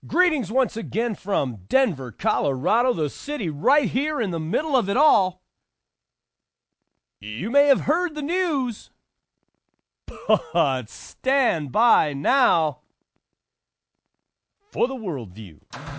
Greetings once again from Denver, Colorado, the city right here in the middle of it all. You may have heard the news, but stand by now for the worldview.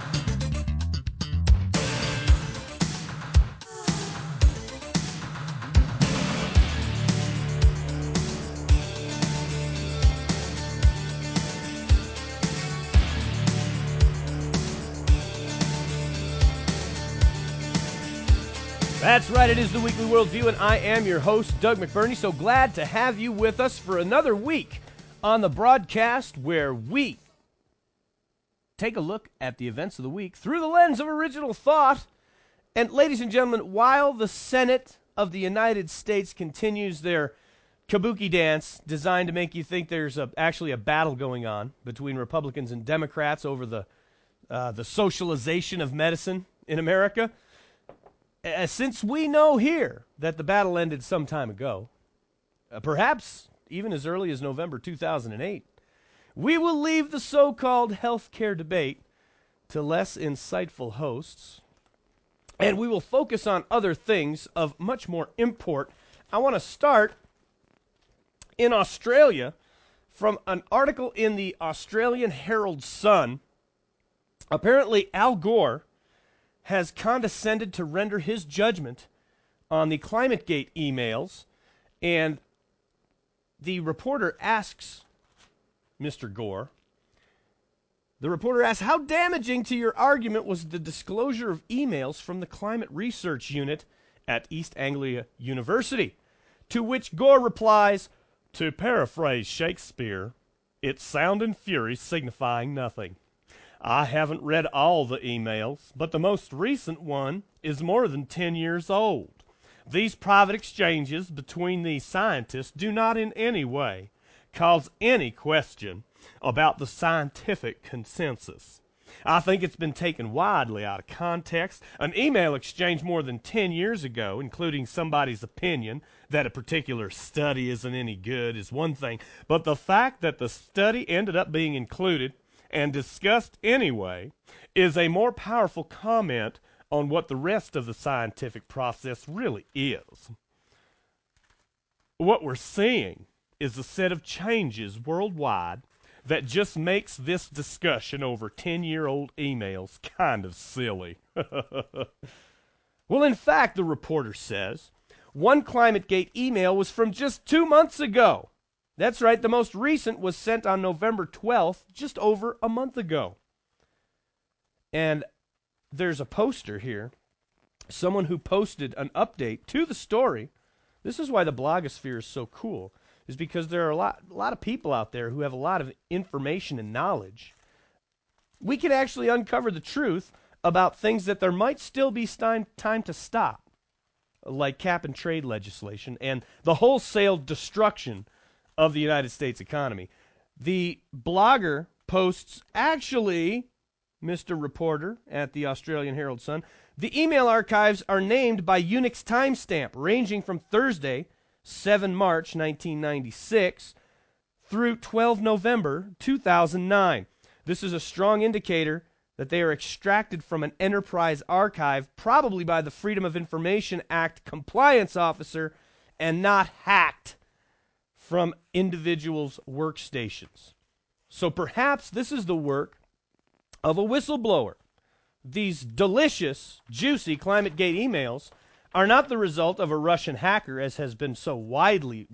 That's right, it is the Weekly Worldview, and I am your host, Doug McBurney. So glad to have you with us for another week on the broadcast where we take a look at the events of the week through the lens of original thought. And ladies and gentlemen, while the Senate of the United States continues their kabuki dance designed to make you think there's actually a battle going on between Republicans and Democrats over the socialization of medicine in America, since we know here that the battle ended some time ago, perhaps even as early as November 2008, we will leave the so-called healthcare debate to less insightful hosts, and we will focus on other things of much more import. I want to start in Australia from an article in the Australian Herald Sun. Apparently, Al Gore has condescended to render his judgment on the ClimateGate emails, and the reporter asks Mr. Gore, how damaging to your argument was the disclosure of emails from the Climate Research Unit at East Anglia University? To which Gore replies, to paraphrase Shakespeare, it's sound and fury signifying nothing. I haven't read all the emails, but the most recent one is more than 10 years old. These private exchanges between these scientists do not in any way cause any question about the scientific consensus. I think it's been taken widely out of context. An email exchange more than 10 years ago, including somebody's opinion that a particular study isn't any good, is one thing, but the fact that the study ended up being included and discussed anyway is a more powerful comment on what the rest of the scientific process really is. What we're seeing is a set of changes worldwide that just makes this discussion over 10-year-old emails kind of silly. Well, in fact, the reporter says, one ClimateGate email was from just 2 months ago. That's right, the most recent was sent on November 12th, just over a month ago. And there's a poster here, someone who posted an update to the story. This is why the blogosphere is so cool, is because there are a lot of people out there who have a lot of information and knowledge. We can actually uncover the truth about things that there might still be time to stop, like cap and trade legislation and the wholesale destruction of the United States economy. The blogger posts, actually, Mr. Reporter at the Australian Herald Sun, the email archives are named by Unix timestamp, ranging from Thursday, 7 March 1996, through 12 November 2009. This is a strong indicator that they are extracted from an enterprise archive, probably by the Freedom of Information Act compliance officer, and not hacked from individuals' workstations. So perhaps this is the work of a whistleblower. These delicious, juicy ClimateGate emails are not the result of a Russian hacker, as has been so wildly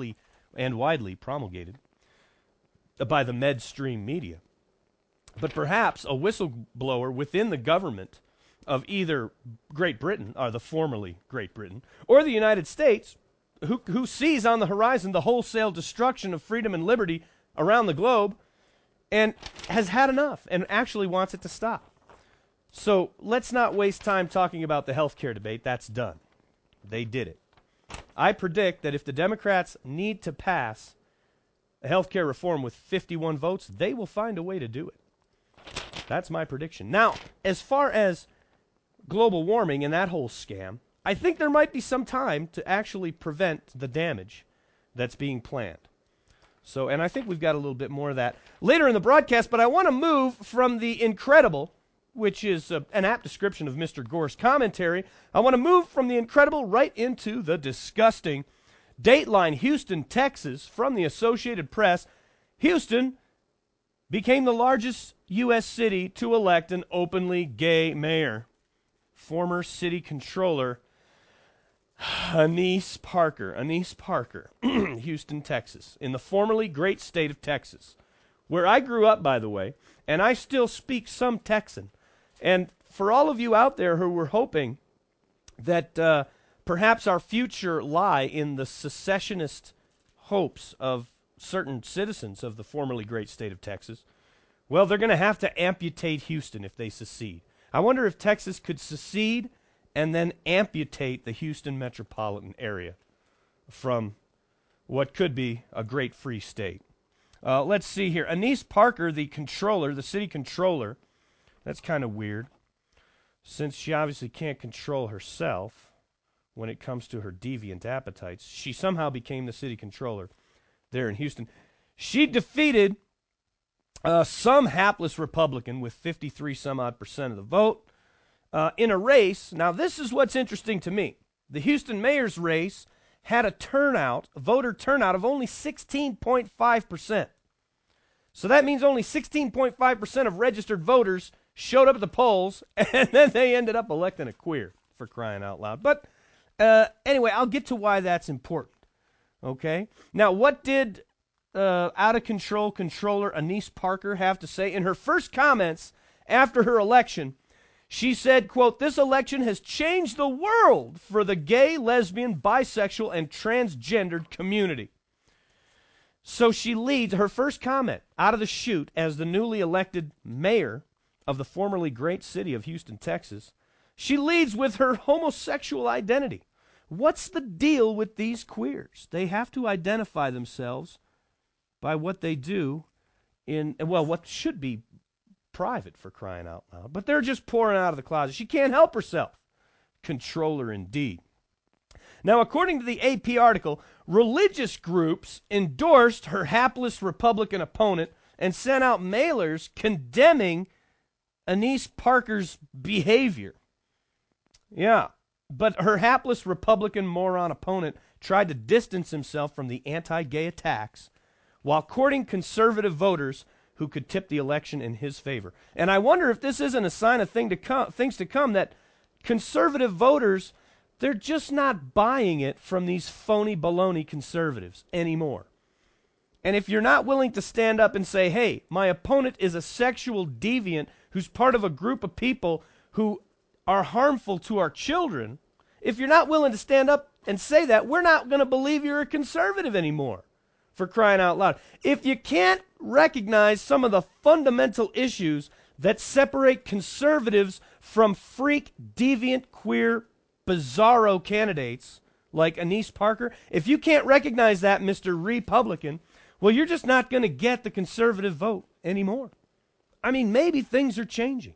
promulgated by the Medstream media, but perhaps a whistleblower within the government of either Great Britain, or the formerly Great Britain, or the United States, who sees on the horizon the wholesale destruction of freedom and liberty around the globe and has had enough and actually wants it to stop. So let's not waste time talking about the healthcare debate. That's done. They did it. I predict that if the Democrats need to pass a healthcare reform with 51 votes, they will find a way to do it. That's my prediction. Now, as far as global warming and that whole scam, I think there might be some time to actually prevent the damage that's being planned. So, and I think we've got a little bit more of that later in the broadcast, but I want to move from the incredible, which is an apt description of Mr. Gore's commentary. I want to move from the incredible right into the disgusting. Dateline, Houston, Texas, from the Associated Press. Houston became the largest U.S. city to elect an openly gay mayor. Former city controller Annise Parker, Houston, Texas, in the formerly great state of Texas, where I grew up, by the way, and I still speak some Texan. And for all of you out there who were hoping that perhaps our future lie in the secessionist hopes of certain citizens of the formerly great state of Texas, well, they're going to have to amputate Houston if they secede. I wonder if Texas could secede and then amputate the Houston metropolitan area from what could be a great free state. Let's see here. Annise Parker, the controller, the city controller, that's kind of weird, since she obviously can't control herself when it comes to her deviant appetites. She somehow became the city controller there in Houston. She defeated some hapless Republican with 53% of the vote in a race. Now, this is what's interesting to me. The Houston mayor's race had a voter turnout of only 16.5%. So that means only 16.5% of registered voters showed up at the polls, and then they ended up electing a queer, for crying out loud. But anyway, I'll get to why that's important. Okay? Now, what did out-of-control controller Annise Parker have to say? In her first comments after her election, she said, quote, "This election has changed the world for the gay, lesbian, bisexual, and transgendered community." So she leads her first comment out of the chute as the newly elected mayor of the formerly great city of Houston, Texas. She leads with her homosexual identity. What's the deal with these queers? They have to identify themselves by what they do in, well, what should be private, for crying out loud. But they're just pouring out of the closet. She can't help herself. Controller indeed. Now, according to the AP article, religious groups endorsed her hapless Republican opponent and sent out mailers condemning Annise Parker's behavior. Yeah, but her hapless Republican moron opponent tried to distance himself from the anti-gay attacks while courting conservative voters who could tip the election in his favor. And I wonder if this isn't a sign of things to come, that conservative voters, they're just not buying it from these phony baloney conservatives anymore. And if you're not willing to stand up and say, hey, my opponent is a sexual deviant who's part of a group of people who are harmful to our children, if you're not willing to stand up and say that, we're not going to believe you're a conservative anymore, for crying out loud. If you can't recognize some of the fundamental issues that separate conservatives from freak, deviant, queer, bizarro candidates like Annise Parker, if you can't recognize that, Mr. Republican, well, you're just not going to get the conservative vote anymore. I mean, maybe things are changing.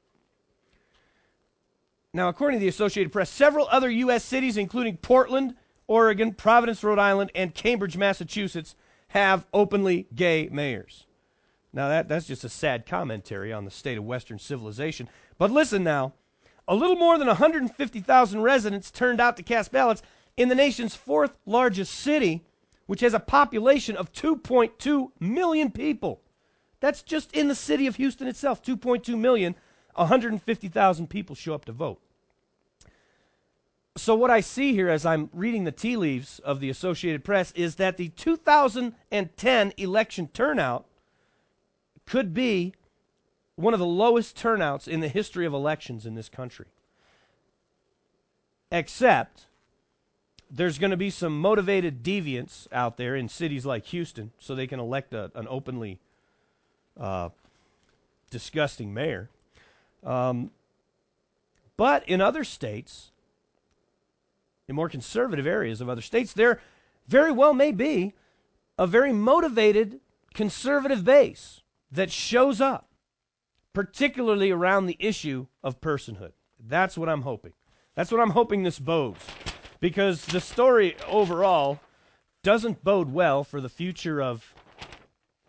Now, according to the Associated Press, several other U.S. cities, including Portland, Oregon, Providence, Rhode Island, and Cambridge, Massachusetts, have openly gay mayors. Now, that's just a sad commentary on the state of Western civilization. But listen now, a little more than 150,000 residents turned out to cast ballots in the nation's fourth largest city, which has a population of 2.2 million people. That's just in the city of Houston itself, 2.2 million, 150,000 people show up to vote. So what I see here as I'm reading the tea leaves of the Associated Press is that the 2010 election turnout could be one of the lowest turnouts in the history of elections in this country. Except there's going to be some motivated deviants out there in cities like Houston so they can elect an openly disgusting mayor. But in other states, in more conservative areas of other states, there very well may be a very motivated conservative base that shows up, particularly around the issue of personhood. That's what I'm hoping. That's what I'm hoping this bodes, because the story overall doesn't bode well for the future of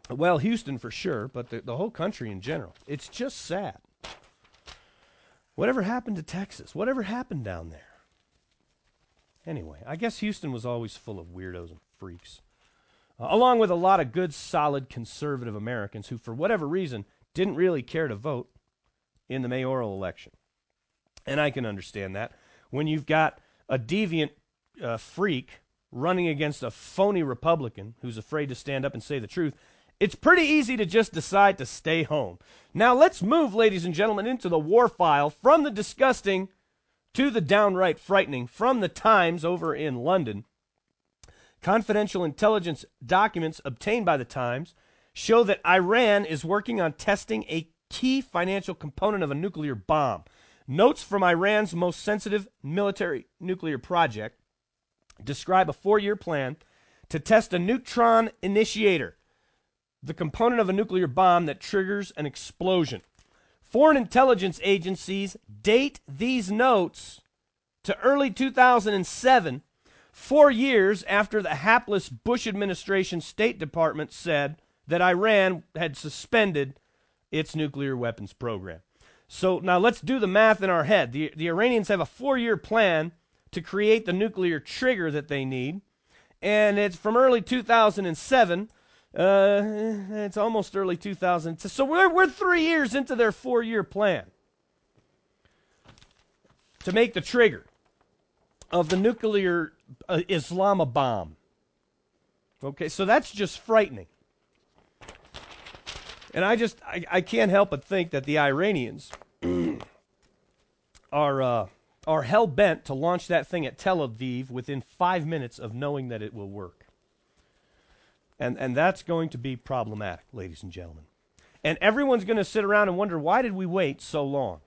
Well, Houston for sure, but the whole country in general. It's just sad. Whatever happened to Texas? Whatever happened down there? Anyway, I guess Houston was always full of weirdos and freaks, along with a lot of good, solid, conservative Americans who, for whatever reason, didn't really care to vote in the mayoral election. And I can understand that. When you've got a deviant freak running against a phony Republican who's afraid to stand up and say the truth, it's pretty easy to just decide to stay home. Now let's move, ladies and gentlemen, into the war file from the disgusting to the downright frightening from the Times over in London. Confidential intelligence documents obtained by the Times show that Iran is working on testing a key financial component of a nuclear bomb. Notes from Iran's most sensitive military nuclear project describe a 4-year plan to test a neutron initiator, the component of a nuclear bomb that triggers an explosion. Foreign intelligence agencies date these notes to early 2007, 4 years after the hapless Bush administration State Department said that Iran had suspended its nuclear weapons program. So now let's do the math in our head. The Iranians have a 4-year plan to create the nuclear trigger that they need, and it's from early 2007. It's almost early 2000. So we're 3 years into their 4-year plan to make the trigger of the nuclear Islamabad bomb. Okay, so that's just frightening. And I can't help but think that the Iranians are hell-bent to launch that thing at Tel Aviv within 5 minutes of knowing that it will work. And that's going to be problematic, ladies and gentlemen. And everyone's going to sit around and wonder, why did we wait so long?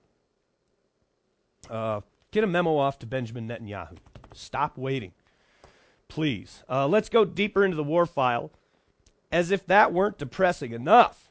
Get a memo off to Benjamin Netanyahu. Stop waiting. Please. Let's go deeper into the war file, as if that weren't depressing enough.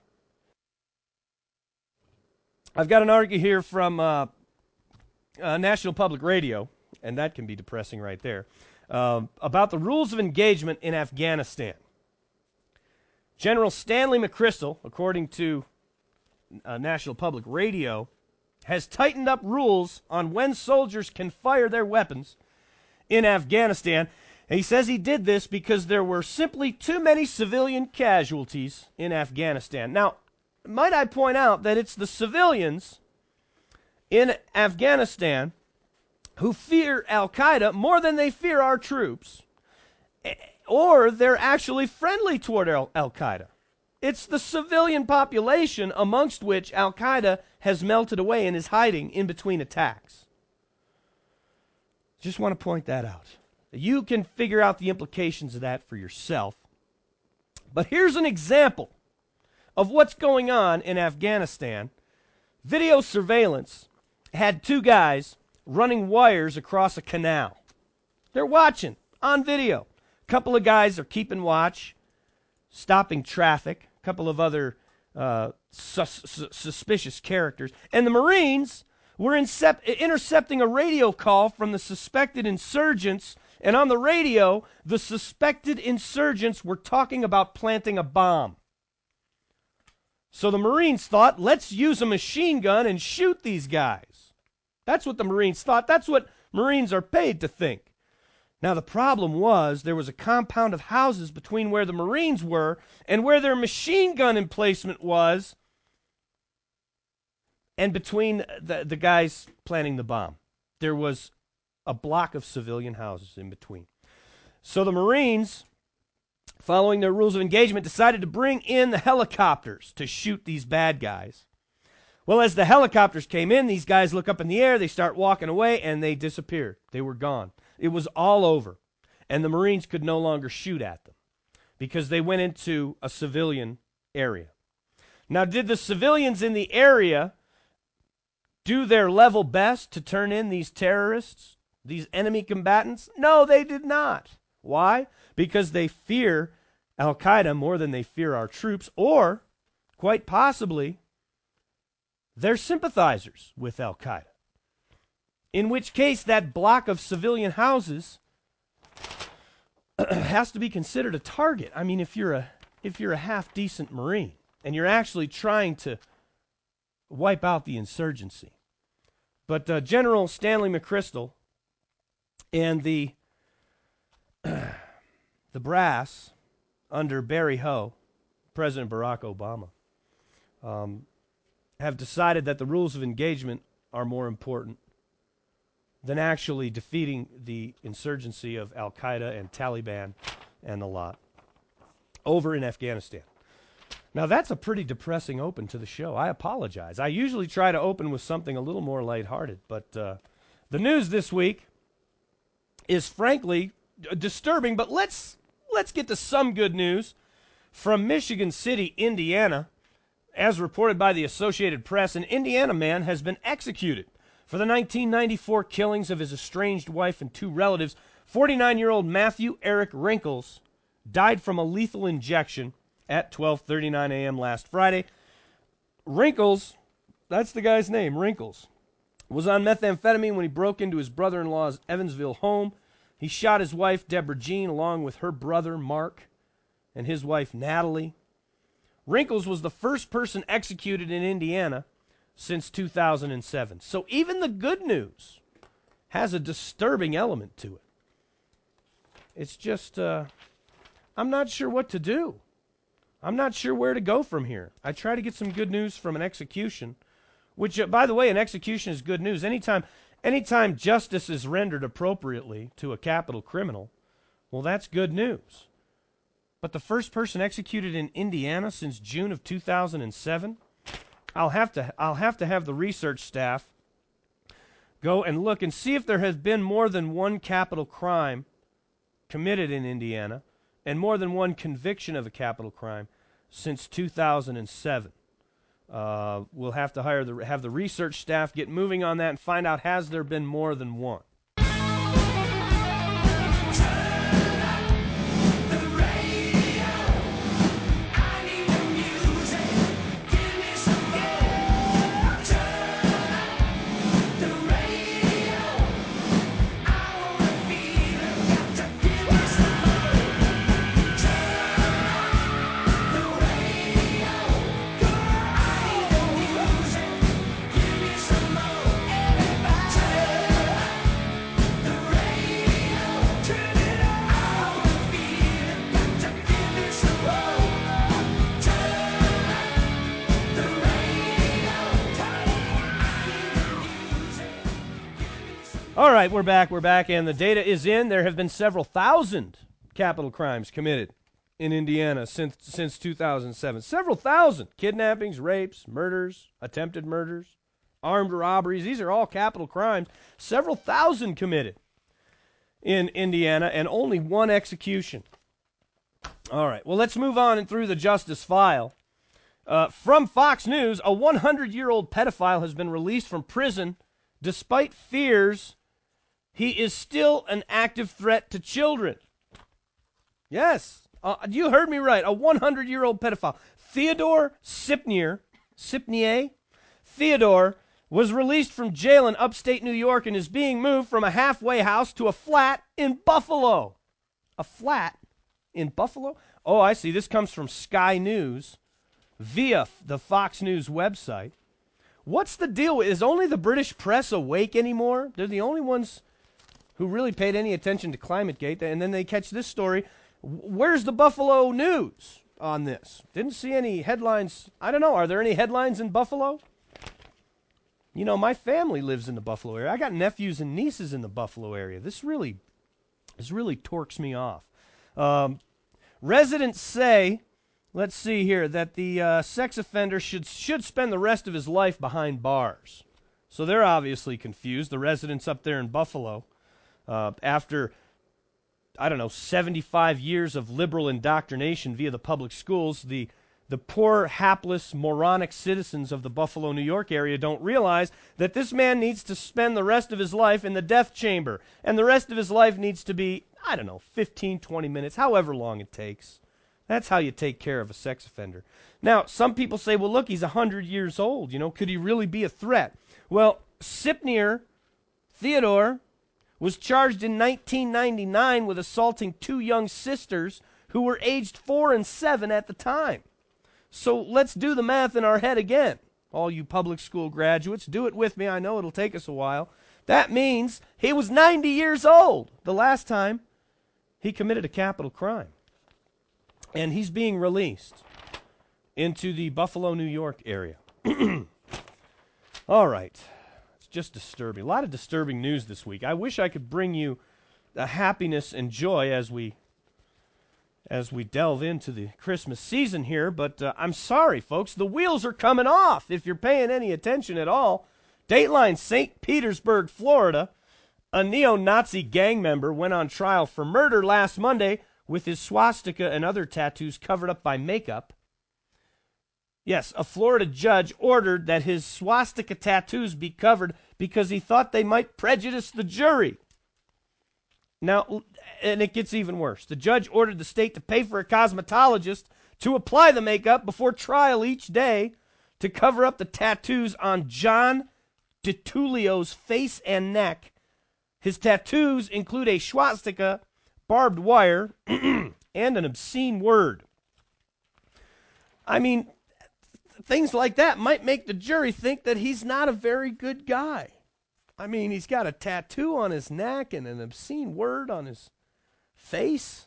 I've got an article here from National Public Radio, and that can be depressing right there, about the rules of engagement in Afghanistan. General Stanley McChrystal, according to National Public Radio, has tightened up rules on when soldiers can fire their weapons in Afghanistan. And he says he did this because there were simply too many civilian casualties in Afghanistan. Now, might I point out that it's the civilians in Afghanistan who fear Al-Qaeda more than they fear our troops, or they're actually friendly toward Al-Qaeda. It's the civilian population amongst which Al-Qaeda has melted away and is hiding in between attacks. Just want to point that out. You can figure out the implications of that for yourself. But here's an example of what's going on in Afghanistan. Video surveillance had 2 guys running wires across a canal. They're watching on video. A couple of guys are keeping watch, stopping traffic, a couple of other suspicious characters. And the Marines were intercepting a radio call from the suspected insurgents. And on the radio, the suspected insurgents were talking about planting a bomb. So the Marines thought, let's use a machine gun and shoot these guys. That's what the Marines thought. That's what Marines are paid to think. Now, the problem was there was a compound of houses between where the Marines were and where their machine gun emplacement was, and between the guys planting the bomb. There was a block of civilian houses in between. So the Marines, following their rules of engagement, decided to bring in the helicopters to shoot these bad guys. Well, as the helicopters came in, these guys look up in the air, they start walking away, and they disappeared. They were gone. It was all over. And the Marines could no longer shoot at them because they went into a civilian area. Now, did the civilians in the area do their level best to turn in these terrorists, these enemy combatants? No, they did not. Why? Because they fear Al-Qaeda more than they fear our troops, or, quite possibly, they're sympathizers with Al-Qaeda. In which case, that block of civilian houses has to be considered a target. I mean, if you're if you're a half-decent Marine and you're actually trying to wipe out the insurgency. But General Stanley McChrystal and the brass under Barry Ho, President Barack Obama, have decided that the rules of engagement are more important than actually defeating the insurgency of Al-Qaeda and Taliban and the lot over in Afghanistan. Now, that's a pretty depressing open to the show. I apologize. I usually try to open with something a little more lighthearted, but the news this week is frankly disturbing, but let's get to some good news from Michigan City, Indiana. As reported by the Associated Press, an Indiana man has been executed for the 1994 killings of his estranged wife and two relatives. 49-year-old Matthew Eric Wrinkles died from a lethal injection at 12:39 a.m. last Friday. Wrinkles, that's the guy's name, Wrinkles, was on methamphetamine when he broke into his brother-in-law's Evansville home. He shot his wife, Deborah Jean, along with her brother, Mark, and his wife, Natalie. Wrinkles was the first person executed in Indiana since 2007. So even the good news has a disturbing element to it. It's just, I'm not sure what to do. I'm not sure where to go from here. I try to get some good news from an execution, which, by the way, an execution is good news. Anytime justice is rendered appropriately to a capital criminal, well, that's good news. But the first person executed in Indiana since June of 2007, I'll have to have the research staff go and look and see if there has been more than one capital crime committed in Indiana and more than one conviction of a capital crime since 2007. We'll have to have the research staff get moving on that and find out, has there been more than one? All right, we're back, and the data is in. There have been several thousand capital crimes committed in Indiana since 2007. Several thousand kidnappings, rapes, murders, attempted murders, armed robberies. These are all capital crimes. Several thousand committed in Indiana, and only one execution. All right, well, let's move on and through the justice file. From Fox News, a 100-year-old pedophile has been released from prison despite fears he is still an active threat to children. Yes, you heard me right. A 100-year-old pedophile. Theodore Sipnier Theodore was released from jail in upstate New York and is being moved from a halfway house to a flat in Buffalo. A flat in Buffalo? Oh, I see. This comes from Sky News via the Fox News website. What's the deal? Is only the British press awake anymore? They're the only ones who really paid any attention to ClimateGate, and then they catch this story. Where's the Buffalo News on this? Didn't see any headlines. I don't know. Are there any headlines in Buffalo? You know, my family lives in the Buffalo area. I got nephews and nieces in the Buffalo area. This really torques me off. Residents say, let's see here, that the sex offender should spend the rest of his life behind bars. So they're obviously confused, the residents up there in Buffalo. After, 75 years of liberal indoctrination via the public schools, the poor, hapless, moronic citizens of the Buffalo, New York area don't realize that this man needs to spend the rest of his life in the death chamber. And the rest of his life needs to be, 15, 20 minutes, however long it takes. That's how you take care of a sex offender. Now, some people say, well, look, he's 100 years old. Could he really be a threat? Well, Sipnier Theodore was charged in 1999 with assaulting two young sisters who were aged 4 and 7 at the time. So let's do the math in our head again. All you public school graduates, do it with me. I know it'll take us a while. That means he was 90 years old the last time he committed a capital crime. And he's being released into the Buffalo, New York area. All right. It's just disturbing. A lot of disturbing news this week. I wish I could bring you the happiness and joy as we delve into the Christmas season here, but I'm sorry, folks. The wheels are coming off, if you're paying any attention at all. Dateline St. Petersburg, Florida. A neo-Nazi gang member went on trial for murder last Monday with his swastika and other tattoos covered up by makeup. Yes, a Florida judge ordered that his swastika tattoos be covered because he thought they might prejudice the jury. Now, and it gets even worse. The judge ordered the state to pay for a cosmetologist to apply the makeup before trial each day to cover up the tattoos on John DiTullio's face and neck. His tattoos include a swastika, barbed wire, and an obscene word. I mean, things like that might make the jury think that he's not a very good guy. I mean, he's got a tattoo on his neck and an obscene word on his face.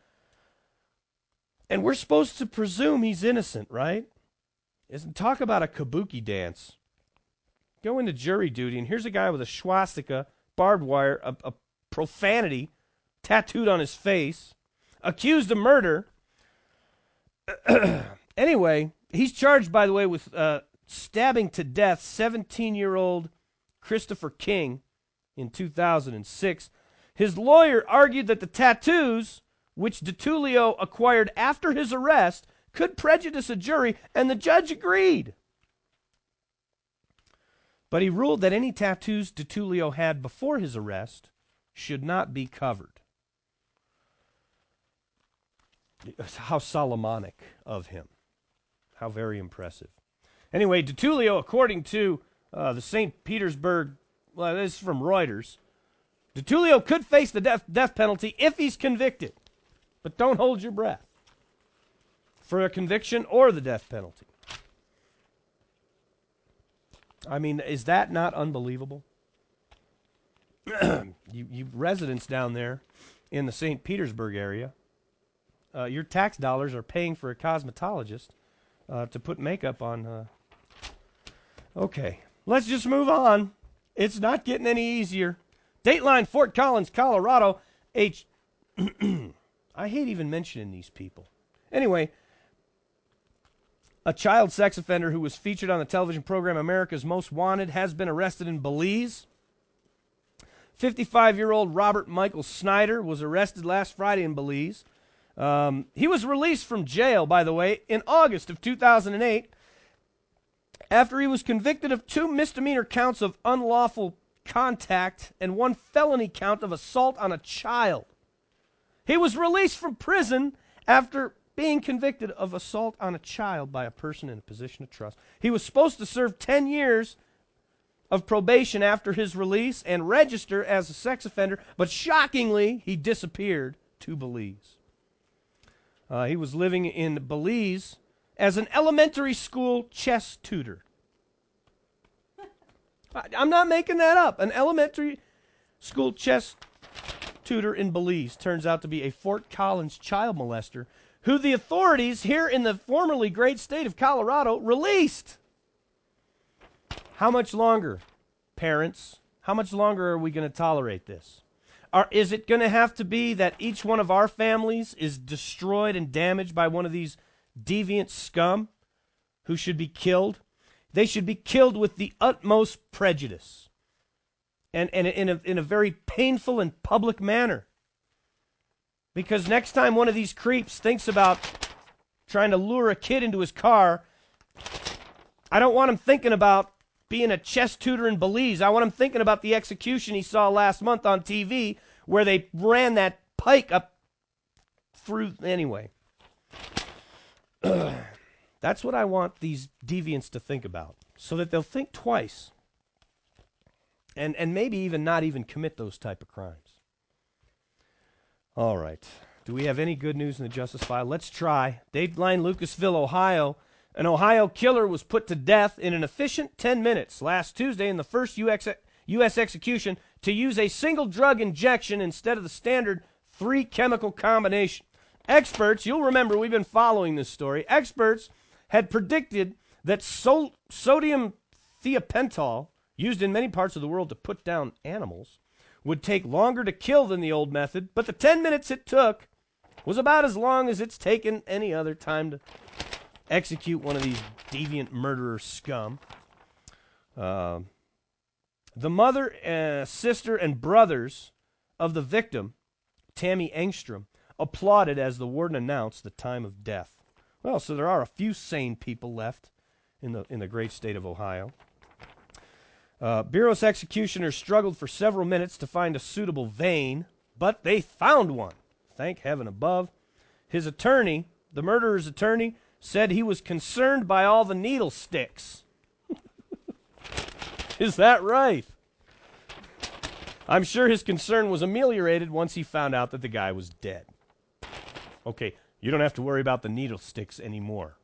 And we're supposed to presume he's innocent, right? Talk about a kabuki dance. Go into jury duty, and here's a guy with a swastika, barbed wire, a profanity tattooed on his face, accused of murder. Anyway, he's charged, by the way, with stabbing to death 17-year-old Christopher King in 2006. His lawyer argued that the tattoos, which DiTullio acquired after his arrest, could prejudice a jury, and the judge agreed. But he ruled that any tattoos DiTullio had before his arrest should not be covered. How Solomonic of him. How very impressive. Anyway, DiTullio, according to the St. Petersburg, well, this is from Reuters, DiTullio could face the death penalty if he's convicted. But don't hold your breath for a conviction or the death penalty. I mean, is that not unbelievable? you residents down there in the St. Petersburg area, your tax dollars are paying for a cosmetologist to put makeup on. Okay, let's just move on. It's not getting any easier. Dateline, Fort Collins, Colorado. I hate even mentioning these people. Anyway, a child sex offender who was featured on the television program America's Most Wanted has been arrested in Belize. 55-year-old Robert Michael Snyder was arrested last Friday in Belize. He was released from jail, by the way, in August of 2008 after he was convicted of 2 misdemeanor counts of unlawful contact and 1 felony count of assault on a child. He was released from prison after being convicted of assault on a child by a person in a position of trust. He was supposed to serve 10 years of probation after his release and register as a sex offender, but shockingly, he disappeared to Belize. He was living in Belize as an elementary school chess tutor. I'm not making that up. An elementary school chess tutor in Belize turns out to be a Fort Collins child molester who the authorities here in the formerly great state of Colorado released. How much longer, parents? How much longer are we going to tolerate this? Is it going to have to be that each one of our families is destroyed and damaged by one of these deviant scum who should be killed? They should be killed with the utmost prejudice and in a very painful and public manner. Because next time one of these creeps thinks about trying to lure a kid into his car, I don't want him thinking about being a chess tutor in Belize. I want him thinking about the execution he saw last month on TV where they ran that pike up through. Anyway, that's what I want these deviants to think about, so that they'll think twice and maybe even not even commit those type of crimes. All right. Do we have any good news in the Justice File? Let's try. Dateline Lucasville, Ohio. An Ohio killer was put to death in an efficient 10 minutes last Tuesday in the first U.S. execution to use a single drug injection instead of the standard 3-chemical combination. Experts, you'll remember we've been following this story, experts had predicted that sodium thiopental, used in many parts of the world to put down animals, would take longer to kill than the old method, but the 10 minutes it took was about as long as it's taken any other time to execute one of these deviant murderer scum. The mother, sister, and brothers of the victim, Tammy Engstrom, applauded as the warden announced the time of death. Well, so there are a few sane people left in the great state of Ohio. Bureau's executioners struggled for several minutes to find a suitable vein, but they found one. Thank heaven above. His attorney, the murderer's attorney, said he was concerned by all the needle sticks. Is that right? I'm sure his concern was ameliorated once he found out that the guy was dead. Okay, you don't have to worry about the needle sticks anymore.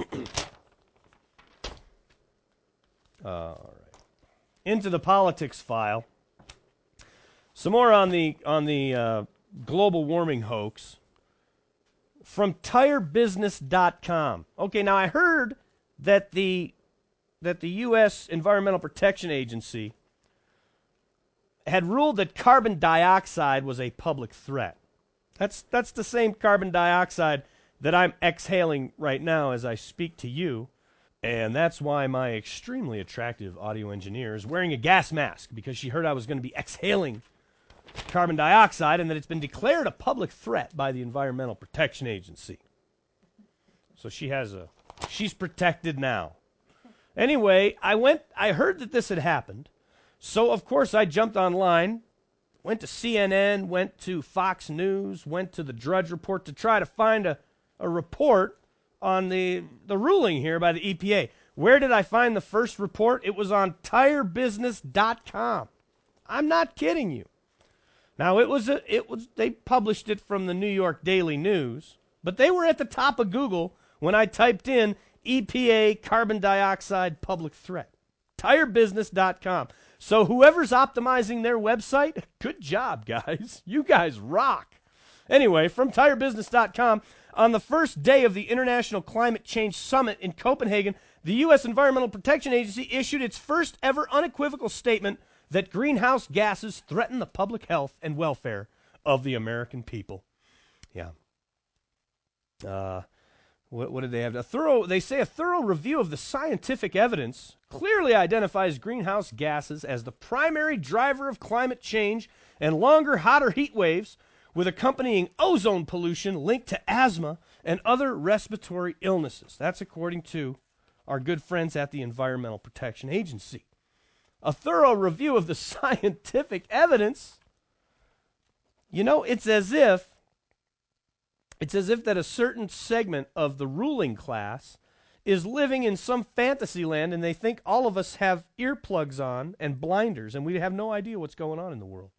All right. Into the politics file. Some more on the global warming hoax from TireBusiness.com. Okay, now I heard that the U.S. Environmental Protection Agency had ruled that carbon dioxide was a public threat. That's the same carbon dioxide that I'm exhaling right now as I speak to you. And that's why my extremely attractive audio engineer is wearing a gas mask, because she heard I was going to be exhaling carbon dioxide and that it's been declared a public threat by the Environmental Protection Agency. So she's protected now. Anyway, I heard that this had happened. So, of course, I jumped online, went to CNN, went to Fox News, went to the Drudge Report to try to find a report on the ruling here by the EPA. Where did I find the first report? It was on TireBusiness.com. I'm not kidding you. Now, they published it from the New York Daily News, but they were at the top of Google when I typed in EPA carbon dioxide public threat. TireBusiness.com. So whoever's optimizing their website, good job, guys. You guys rock. Anyway, from TireBusiness.com, on the first day of the International Climate Change Summit in Copenhagen, the U.S. Environmental Protection Agency issued its first ever unequivocal statement that greenhouse gases threaten the public health and welfare of the American people. Yeah. What did they have? They say a thorough review of the scientific evidence clearly identifies greenhouse gases as the primary driver of climate change and longer, hotter heat waves, with accompanying ozone pollution linked to asthma and other respiratory illnesses. That's according to our good friends at the Environmental Protection Agency. A thorough review of the scientific evidence. You know, it's as if that a certain segment of the ruling class is living in some fantasy land and they think all of us have earplugs on and blinders and we have no idea what's going on in the world.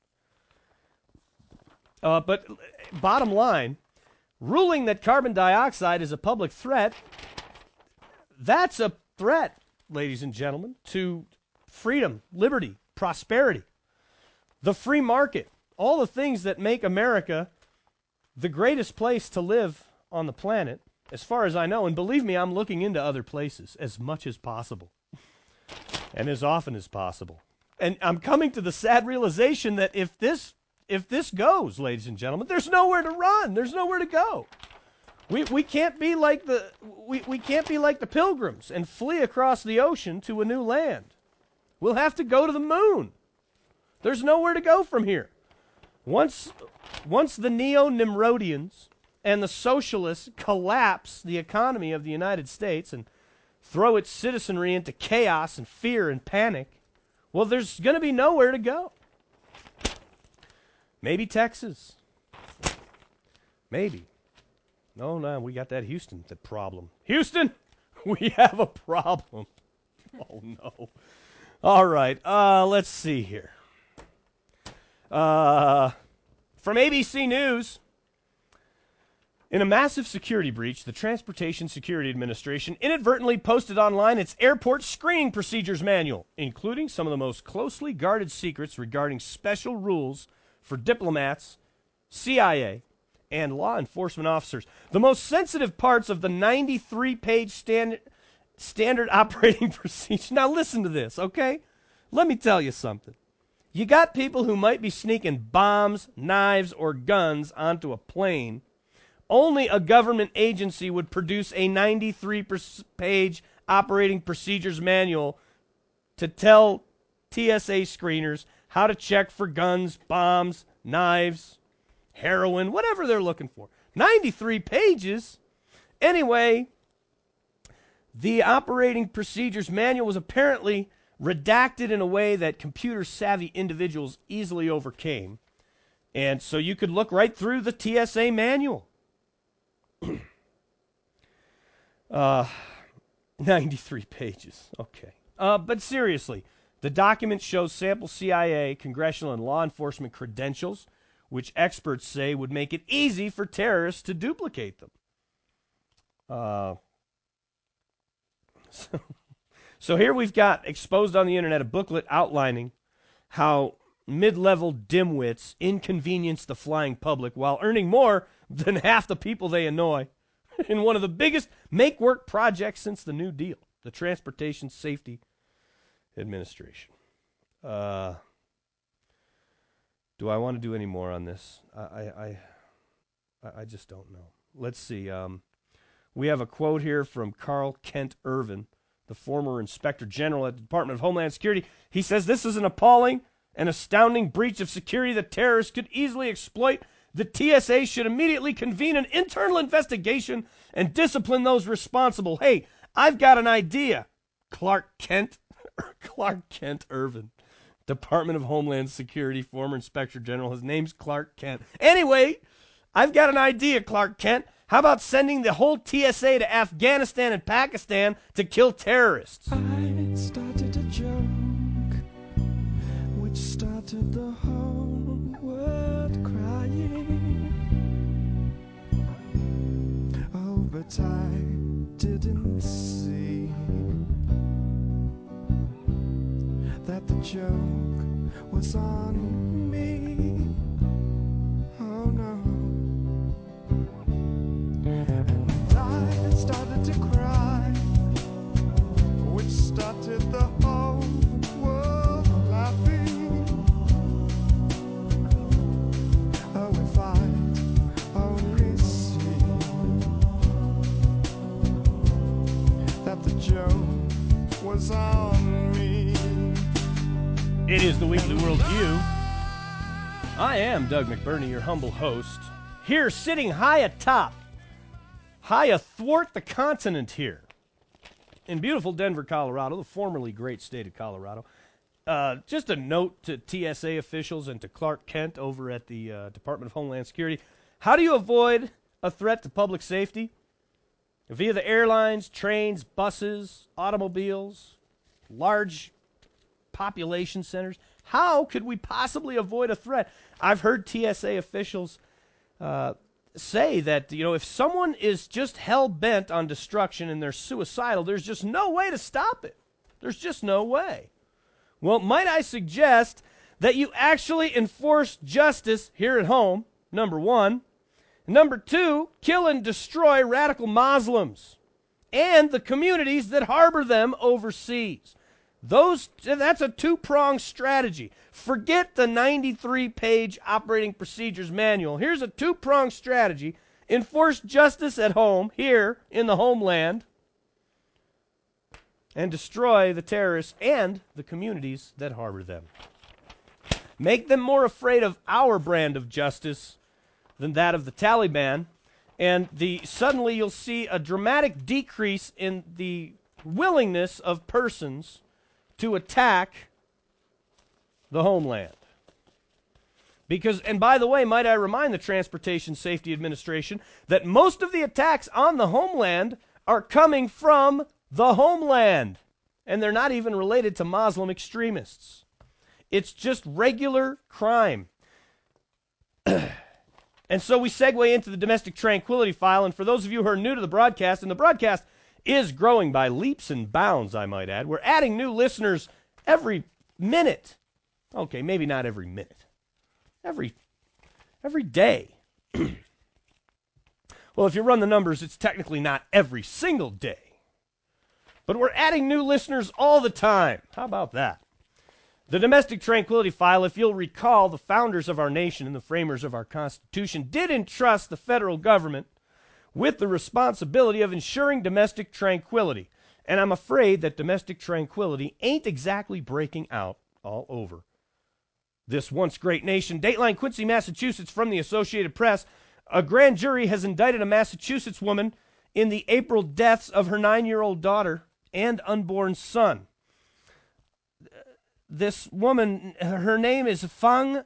But bottom line, ruling that carbon dioxide is a public threat, that's a threat, ladies and gentlemen, to freedom, liberty, prosperity, the free market, all the things that make America the greatest place to live on the planet, as far as I know. And believe me, I'm looking into other places as much as possible and as often as possible. And I'm coming to the sad realization that if this goes, ladies and gentlemen, there's nowhere to run. There's nowhere to go. We can't be like we can't be like the Pilgrims and flee across the ocean to a new land. We'll have to go to the moon. There's nowhere to go from here. Once the neo-Nimrodians and the socialists collapse the economy of the United States and throw its citizenry into chaos and fear and panic, well, there's going to be nowhere to go. Maybe Texas. Maybe. No, we got that Houston problem. Houston, we have a problem. Oh, no. All right, let's see here. From ABC News, In a massive security breach, the Transportation Security Administration inadvertently posted online its airport screening procedures manual, including some of the most closely guarded secrets regarding special rules for diplomats, CIA, and law enforcement officers. The most sensitive parts of the 93-page standard operating procedure. Now listen to this, okay? Let me tell you something. You got people who might be sneaking bombs, knives, or guns onto a plane. Only a government agency would produce a 93-page operating procedures manual to tell TSA screeners how to check for guns, bombs, knives, heroin, whatever they're looking for. 93 pages? Anyway, the operating procedures manual was apparently redacted in a way that computer-savvy individuals easily overcame. And so you could look right through the TSA manual. 93 pages. Okay. But seriously, the document shows sample CIA, congressional, and law enforcement credentials, which experts say would make it easy for terrorists to duplicate them. So here we've got exposed on the internet a booklet outlining how mid-level dimwits inconvenience the flying public while earning more than half the people they annoy in one of the biggest make-work projects since the New Deal, the Transportation Safety Administration. Do I want to do any more on this? I just don't know. Let's see. We have a quote here from Carl Kent Ervin, the former Inspector General at the Department of Homeland Security. He says, "This is an appalling and astounding breach of security that terrorists could easily exploit. The TSA should immediately convene an internal investigation and discipline those responsible." Hey, I've got an idea. Clark Kent Ervin, Department of Homeland Security, former Inspector General. His name's Clark Kent. Anyway, I've got an idea, Clark Kent. How about sending the whole TSA to Afghanistan and Pakistan to kill terrorists? I started a joke, which started the whole world crying. Oh, but I didn't see that the joke was on me. Oh no. And I started to cry, which started the whole world laughing. Oh, if I'd only seen that the joke was on me. It is the Weekly Worldview. I am Doug McBurney, your humble host, here sitting high atop, high athwart the continent here in beautiful Denver, Colorado, the formerly great state of Colorado. Just a note to TSA officials and to Clark Kent over at the Department of Homeland Security. How do you avoid a threat to public safety? Via the airlines, trains, buses, automobiles, large population centers. How could we possibly avoid a threat? I've heard TSA officials say that, if someone is just hell-bent on destruction and they're suicidal, there's just no way to stop it. There's just no way. Well, might I suggest that you actually enforce justice here at home, number one. Number two, kill and destroy radical Muslims and the communities that harbor them overseas. That's a two-pronged strategy. Forget the 93-page operating procedures manual. Here's a two-pronged strategy. Enforce justice at home, here in the homeland, and destroy the terrorists and the communities that harbor them. Make them more afraid of our brand of justice than that of the Taliban, and suddenly you'll see a dramatic decrease in the willingness of persons to attack the homeland. Because, and by the way, might I remind the Transportation Safety Administration that most of the attacks on the homeland are coming from the homeland. And they're not even related to Muslim extremists. It's just regular crime. And so we segue into the domestic tranquility file. And for those of you who are new to the broadcast, and the broadcast is growing by leaps and bounds, I might add, we're adding new listeners every minute. Okay, maybe not every minute. Every day. Well, if you run the numbers, it's technically not every single day. But we're adding new listeners all the time. How about that? The Domestic Tranquility File, if you'll recall, the founders of our nation and the framers of our Constitution did entrust the federal government with the responsibility of ensuring domestic tranquility. And I'm afraid that domestic tranquility ain't exactly breaking out all over this once great nation. Dateline Quincy, Massachusetts, from the Associated Press. A grand jury has indicted a Massachusetts woman in the April deaths of her 9-year-old daughter and unborn son. This woman, her name is Fang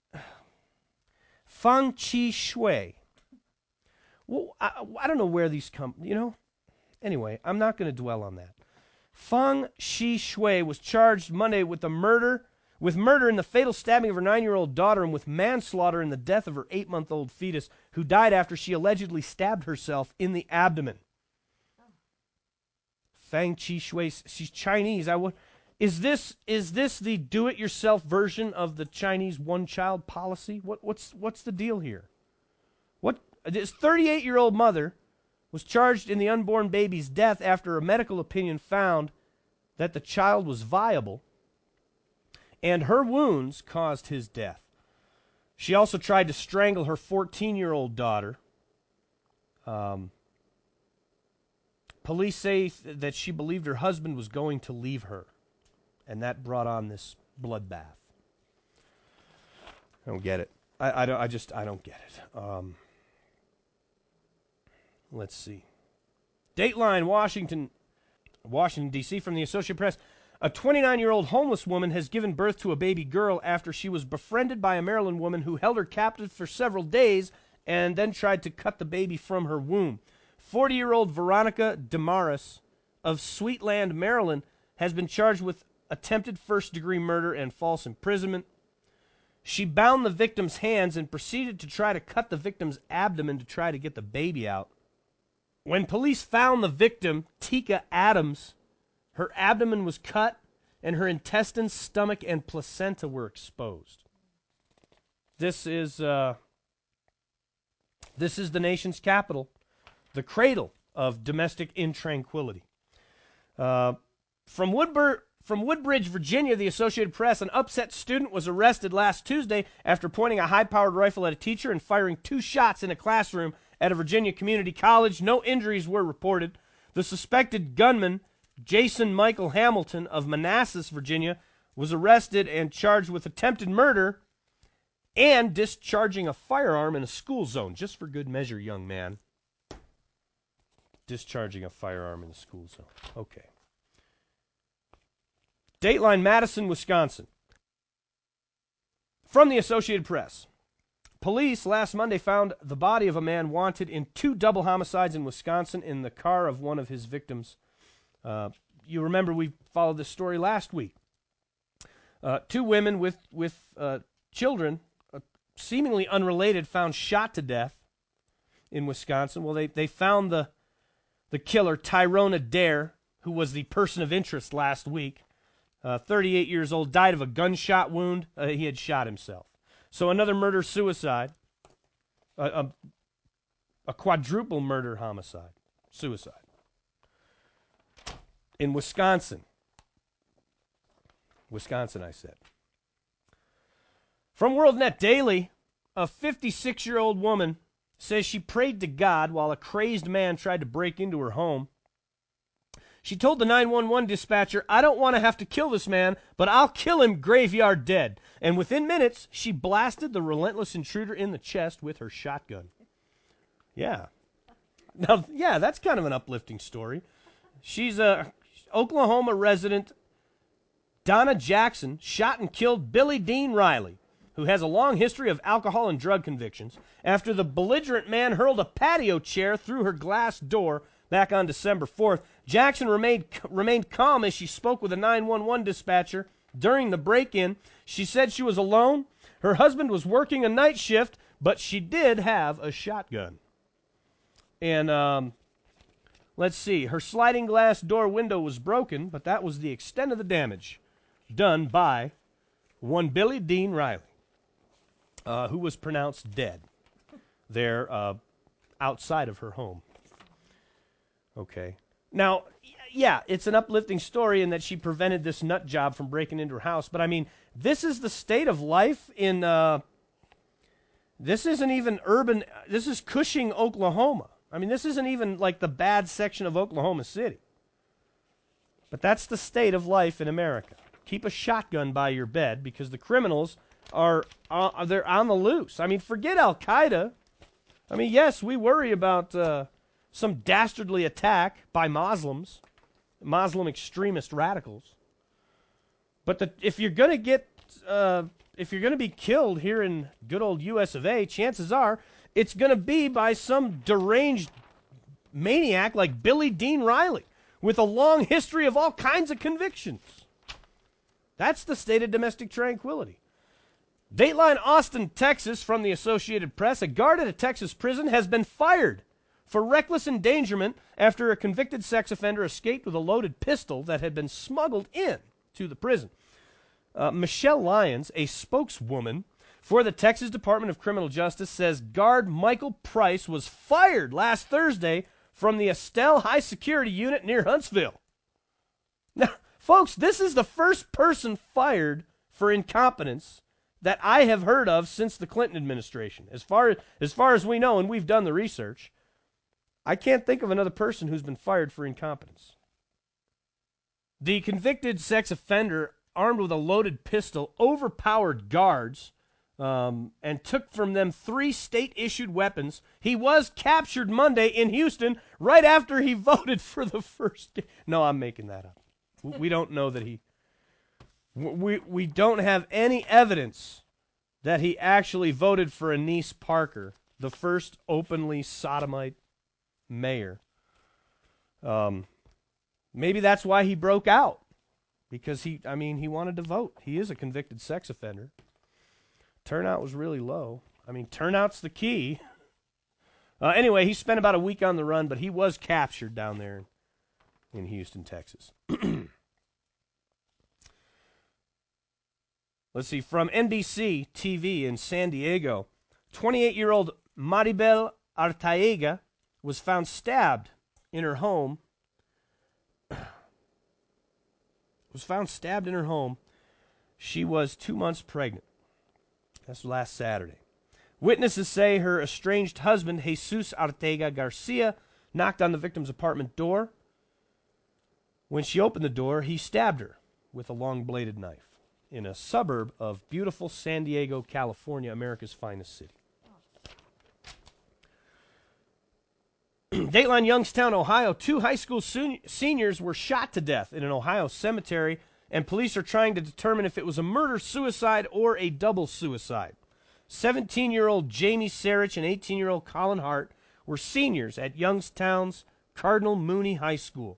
Chi Shui. Well, I don't know where these come, Anyway, I'm not going to dwell on that. Fang Chi Shui was charged Monday with murder in the fatal stabbing of her 9-year-old daughter and with manslaughter in the death of her 8-month-old fetus, who died after she allegedly stabbed herself in the abdomen. Fang Chi Shui, she's Chinese. Is this the do-it-yourself version of the Chinese one-child policy? What's the deal here? This 38-year-old mother was charged in the unborn baby's death after a medical opinion found that the child was viable, and her wounds caused his death. She also tried to strangle her 14-year-old daughter. Police say that she believed her husband was going to leave her, and that brought on this bloodbath. I don't get it. I don't get it. Let's see. Dateline, Washington, D.C., from the Associated Press. A 29-year-old homeless woman has given birth to a baby girl after she was befriended by a Maryland woman who held her captive for several days and then tried to cut the baby from her womb. 40-year-old Veronica Damaris of Sweetland, Maryland, has been charged with attempted first-degree murder and false imprisonment. She bound the victim's hands and proceeded to try to cut the victim's abdomen to try to get the baby out. When police found the victim, Tika Adams, her abdomen was cut and her intestines, stomach, and placenta were exposed. This is the nation's capital, the cradle of domestic intranquility. From Woodbridge, Virginia, the Associated Press, an upset student was arrested last Tuesday after pointing a high-powered rifle at a teacher and firing 2 shots in a classroom at a Virginia community college. No injuries were reported. The suspected gunman, Jason Michael Hamilton of Manassas, Virginia, was arrested and charged with attempted murder and discharging a firearm in a school zone. Just for good measure, young man. Discharging a firearm in a school zone. Okay. Dateline, Madison, Wisconsin. From the Associated Press. Police last Monday found the body of a man wanted in 2 double homicides in Wisconsin in the car of one of his victims. You remember we followed this story last week. 2 women with children, seemingly unrelated, found shot to death in Wisconsin. Well, they found the killer, Tyrone Adair, who was the person of interest last week. 38 years old, died of a gunshot wound. He had shot himself. So another murder-suicide, a quadruple murder homicide, suicide. In Wisconsin. Wisconsin, I said. From WorldNet Daily, a 56-year-old woman says she prayed to God while a crazed man tried to break into her home. She told the 911 dispatcher, "I don't want to have to kill this man, but I'll kill him graveyard dead." And within minutes, she blasted the relentless intruder in the chest with her shotgun. Yeah. Now, yeah, that's kind of an uplifting story. She's a Oklahoma resident, Donna Jackson, shot and killed Billy Dean Riley, who has a long history of alcohol and drug convictions, after the belligerent man hurled a patio chair through her glass door back on December 4th. Jackson remained calm as she spoke with a 911 dispatcher during the break-in. She said she was alone. Her husband was working a night shift, But she did have a shotgun. And let's see, her sliding glass door window was broken, but that was the extent of the damage done by one Billy Dean Riley, who was pronounced dead there outside of her home. Okay. Now, yeah, it's an uplifting story in that she prevented this nut job from breaking into her house, but I mean, this is the state of life in, this isn't even urban, this is Cushing, Oklahoma. I mean, this isn't even like the bad section of Oklahoma City. But that's the state of life in America. Keep a shotgun by your bed because the criminals are they're on the loose. I mean, forget Al-Qaeda. I mean, yes, we worry about some dastardly attack by Muslims, Muslim extremist radicals. But if you're going to get, if you're going to be killed here in good old U.S. of A., chances are it's going to be by some deranged maniac like Billy Dean Riley with a long history of all kinds of convictions. That's the state of domestic tranquility. Dateline Austin, Texas, from the Associated Press, a guard at a Texas prison has been fired for reckless endangerment after a convicted sex offender escaped with a loaded pistol that had been smuggled in to the prison. Michelle Lyons, a spokeswoman for the Texas Department of Criminal Justice, says guard Michael Price was fired last Thursday from the Estelle High Security Unit near Huntsville. Now, folks, this is the first person fired for incompetence that I have heard of since the Clinton administration. As far as we know, and we've done the research, I can't think of another person who's been fired for incompetence. The convicted sex offender, armed with a loaded pistol, overpowered guards and took from them 3 state-issued weapons. He was captured Monday in Houston right after he voted for the first game. No, I'm making that up. We don't know that he... We don't have any evidence that he actually voted for Annise Parker, the first openly sodomite mayor. Maybe that's why he broke out. Because he wanted to vote. He is a convicted sex offender. Turnout was really low. I mean, turnout's the key. Anyway, he spent about a week on the run, but he was captured down there in Houston, Texas. Let's see, from NBC TV in San Diego, 28-year-old Maribel Artaega was found stabbed in her home. She was 2 months pregnant. That's last Saturday. Witnesses say her estranged husband, Jesus Arteaga Garcia, knocked on the victim's apartment door. When she opened the door, he stabbed her with a long-bladed knife in a suburb of beautiful San Diego, California, America's finest city. Dateline Youngstown, Ohio, 2 high school seniors were shot to death in an Ohio cemetery, and police are trying to determine if it was a murder-suicide or a double suicide. 17-year-old Jamie Sarich and 18-year-old Colin Hart were seniors at Youngstown's Cardinal Mooney High School.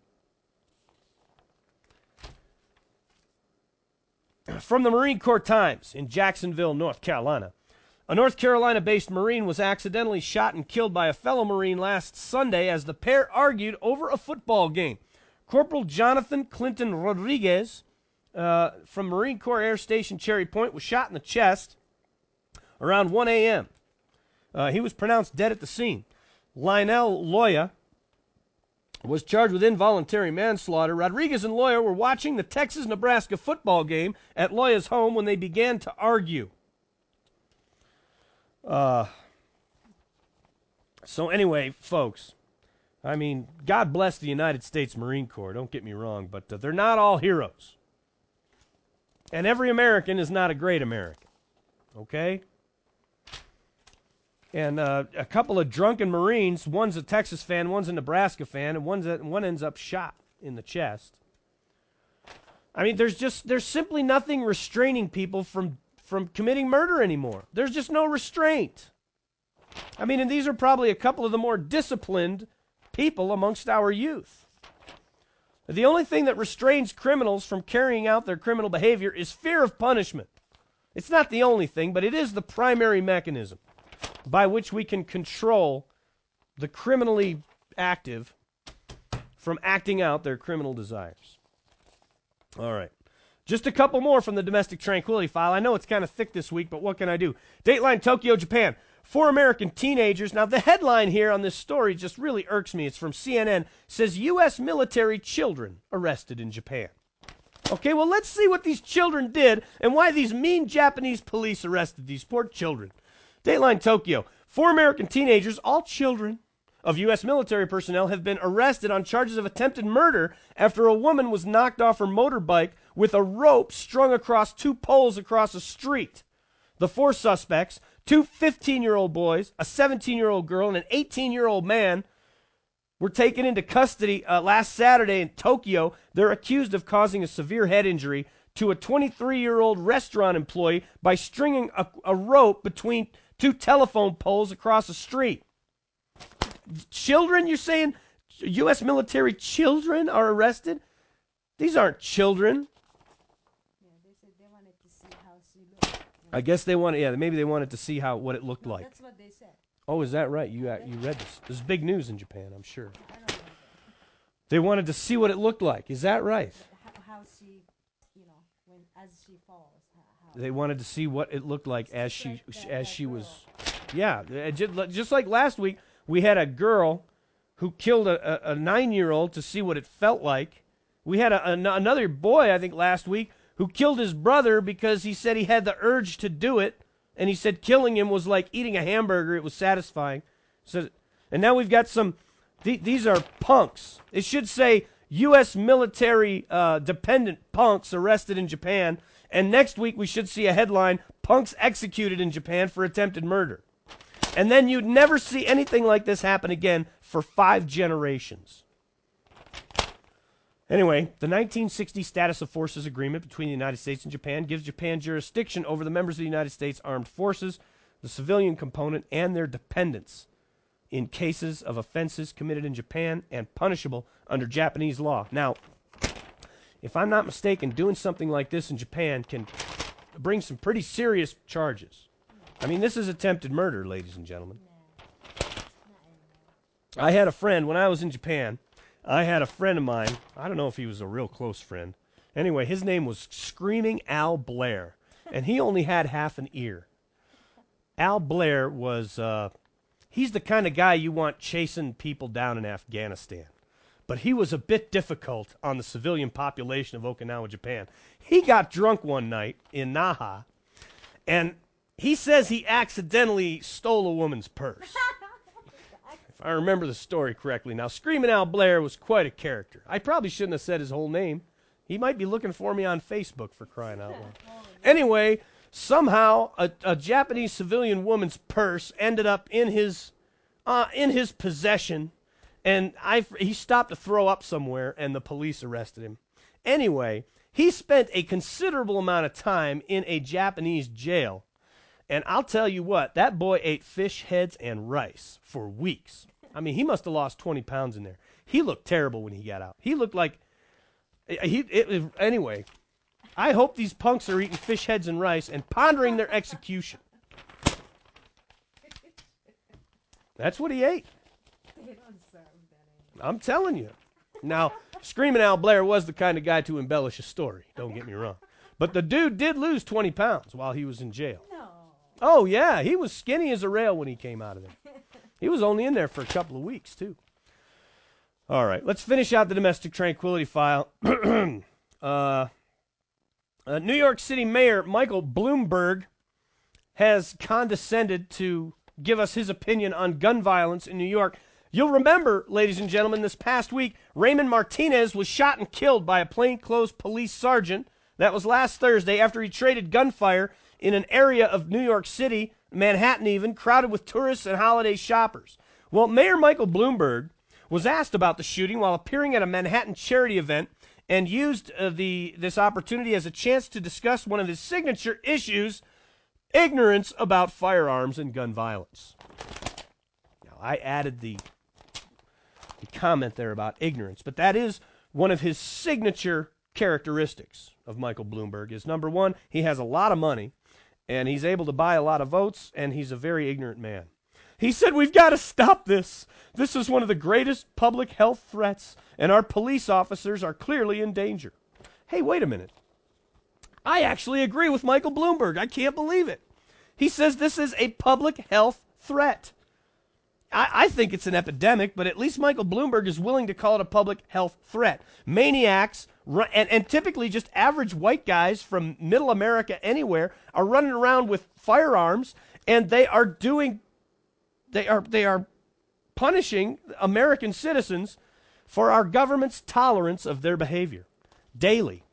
From the Marine Corps Times in Jacksonville, North Carolina. A North Carolina-based Marine was accidentally shot and killed by a fellow Marine last Sunday as the pair argued over a football game. Corporal Jonathan Clinton Rodriguez from Marine Corps Air Station Cherry Point was shot in the chest around 1 a.m. He was pronounced dead at the scene. Lionel Loya was charged with involuntary manslaughter. Rodriguez and Loya were watching the Texas-Nebraska football game at Loya's home when they began to argue. So anyway, folks, I mean, God bless the United States Marine Corps, don't get me wrong, but they're not all heroes. And every American is not a great American, okay? And a couple of drunken Marines, one's a Texas fan, one's a Nebraska fan, and one ends up shot in the chest. I mean, there's simply nothing restraining people from committing murder anymore. There's just no restraint. I mean, and these are probably a couple of the more disciplined people amongst our youth. The only thing that restrains criminals from carrying out their criminal behavior is fear of punishment. It's not the only thing, but it is the primary mechanism. by which we can control the criminally active from acting out their criminal desires. All right. Just a couple more from the domestic tranquility file. I know it's kind of thick this week, but what can I do? Dateline Tokyo, Japan. 4 American teenagers. Now, the headline here on this story just really irks me. It's from CNN. Says U.S. military children arrested in Japan. Okay, well, let's see what these children did and why these mean Japanese police arrested these poor children. Dateline Tokyo. 4 American teenagers, all children of U.S. military personnel, have been arrested on charges of attempted murder after a woman was knocked off her motorbike with a rope strung across 2 poles across a street. The 4 suspects, 2 15-year-old boys, a 17-year-old girl, and an 18-year-old man, were taken into custody last Saturday in Tokyo. They're accused of causing a severe head injury to a 23-year-old restaurant employee by stringing a rope between 2 telephone poles across a street. Children, you're saying U.S. military children are arrested? These aren't children. Yeah, they said they wanted to see how she looked. I guess they wanted, maybe they wanted to see what it looked like. That's what they said. Oh, is that right? You read this. This is big news in Japan, I'm sure. I don't know that. They wanted to see what it looked like. Is that right? How she, as she falls. How They wanted to see what it looked like as that she girl. was. Yeah, just like last week, we had a girl who killed a 9-year-old to see what it felt like. We had another boy, I think, last week who killed his brother because he said he had the urge to do it, and he said killing him was like eating a hamburger. It was satisfying. So, and now we've got some. These are punks. It should say U.S. military dependent punks arrested in Japan. And next week we should see a headline: punks executed in Japan for attempted murder. And then you'd never see anything like this happen again for 5 generations. Anyway, the 1960 Status of Forces Agreement between the United States and Japan gives Japan jurisdiction over the members of the United States Armed Forces, the civilian component, and their dependents in cases of offenses committed in Japan and punishable under Japanese law. Now, if I'm not mistaken, doing something like this in Japan can bring some pretty serious charges. I mean, this is attempted murder, ladies and gentlemen. I had a friend, when I was in Japan, I had a friend of mine, I don't know if he was a real close friend. Anyway, his name was Screaming Al Blair, and he only had half an ear. Al Blair was, he's the kind of guy you want chasing people down in Afghanistan. But he was a bit difficult on the civilian population of Okinawa, Japan. He got drunk one night in Naha, and he says he accidentally stole a woman's purse. If I remember the story correctly. Now, Screaming Al Blair was quite a character. I probably shouldn't have said his whole name. He might be looking for me on Facebook, for crying out loud. Anyway, somehow a Japanese civilian woman's purse ended up in his possession, and he stopped to throw up somewhere, and the police arrested him. Anyway, he spent a considerable amount of time in a Japanese jail. And I'll tell you what, that boy ate fish heads and rice for weeks. I mean, he must have lost 20 pounds in there. He looked terrible when he got out. He looked like, anyway, I hope these punks are eating fish heads and rice and pondering their execution. That's what he ate. They don't serve that I'm telling you. Now, Screaming Al Blair was the kind of guy to embellish a story. Don't get me wrong. But the dude did lose 20 pounds while he was in jail. No. Oh, yeah. He was skinny as a rail when he came out of there. He was only in there for a couple of weeks, too. All right. Let's finish out the domestic tranquility file. New York City Mayor Michael Bloomberg has condescended to give us his opinion on gun violence in New York. You'll remember, ladies and gentlemen, this past week, Raymond Martinez was shot and killed by a plainclothes police sergeant. That was last Thursday after he traded gunfire in an area of New York City, Manhattan even, crowded with tourists and holiday shoppers. Well, Mayor Michael Bloomberg was asked about the shooting while appearing at a Manhattan charity event and used this opportunity as a chance to discuss one of his signature issues, ignorance about firearms and gun violence. Now, I added the comment there about ignorance, but that is one of his signature characteristics of Michael Bloomberg. Is number one, he has a lot of money, and he's able to buy a lot of votes, and he's a very ignorant man. He said, we've got to stop this. This is one of the greatest public health threats, and our police officers are clearly in danger. Hey, wait a minute. I actually agree with Michael Bloomberg. I can't believe it. He says this is a public health threat. I think it's an epidemic, but at least Michael Bloomberg is willing to call it a public health threat. Maniacs, and typically just average white guys from middle America anywhere, are running around with firearms, and they are punishing American citizens for our government's tolerance of their behavior daily.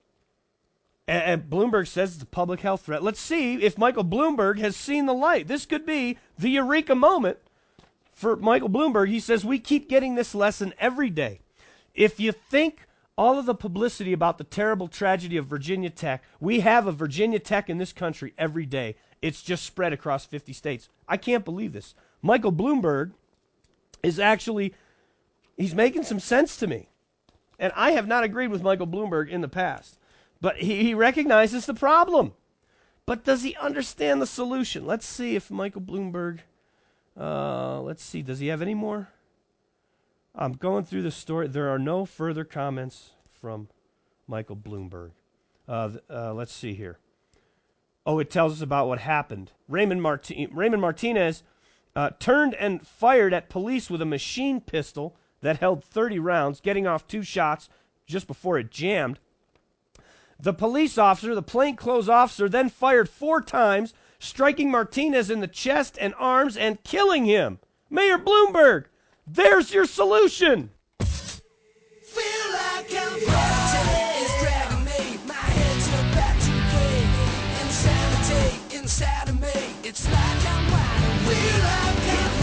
And Bloomberg says it's a public health threat. Let's see if Michael Bloomberg has seen the light. This could be the eureka moment for Michael Bloomberg. He says, we keep getting this lesson every day. If you think all of the publicity about the terrible tragedy of Virginia Tech, we have a Virginia Tech in this country every day. It's just spread across 50 states. I can't believe this. Michael Bloomberg is actually, he's making some sense to me. And I have not agreed with Michael Bloomberg in the past. But he recognizes the problem. But does he understand the solution? Let's see if Michael Bloomberg, let's see, does he have any more? I'm going through the story. There are no further comments from Michael Bloomberg. Let's see here. Oh, it tells us about what happened. Raymond Martinez turned and fired at police with a machine pistol that held 30 rounds, getting off 2 shots just before it jammed. The police officer, the plainclothes officer, then fired 4 times, striking Martinez in the chest and arms and killing him. Mayor Bloomberg, there's your solution. Feel like gravity is dragging me. My head's about to break. Insanity inside of me. It's like I'm wide awake. Feel like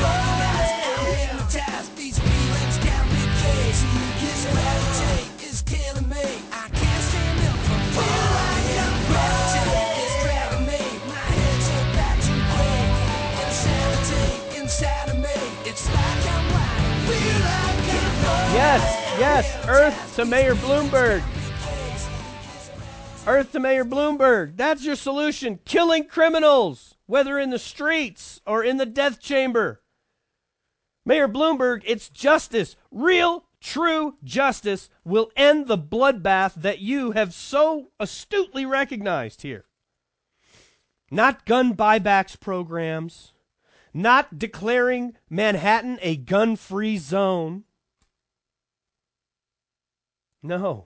I'm hypnotized. These feelings got me caged. This gravity is killing me. I can't stand up for feel like gravity is dragging me. My head's about to break. Insanity inside of me. It's like I'm wide awake. Feel like Yes, Earth to Mayor Bloomberg. Earth to Mayor Bloomberg. That's your solution. Killing criminals, whether in the streets or in the death chamber. Mayor Bloomberg, it's justice. Real, true justice will end the bloodbath that you have so astutely recognized here. Not gun buybacks programs. Not declaring Manhattan a gun-free zone. No.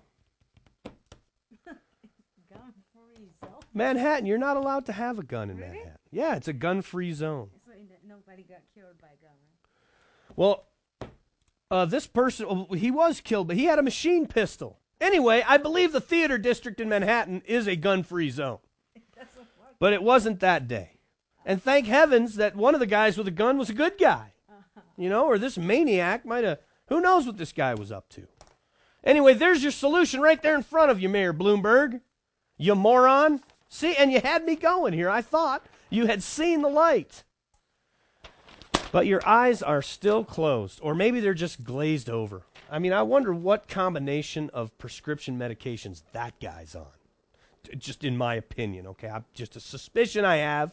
Gun-free zone. Manhattan, you're not allowed to have a gun in Manhattan. Yeah, it's a gun-free zone. So nobody got killed by a gun, right? Well, this person, he was killed, but he had a machine pistol. Anyway, I believe the theater district in Manhattan is a gun-free zone. But it wasn't that day. And thank heavens that one of the guys with a gun was a good guy. You know, or this maniac might have, who knows what this guy was up to. Anyway, there's your solution right there in front of you, Mayor Bloomberg. You moron. See, and you had me going here. I thought you had seen the light. But your eyes are still closed, or maybe they're just glazed over. I mean, I wonder what combination of prescription medications that guy's on. Just in my opinion, okay? Just a suspicion I have.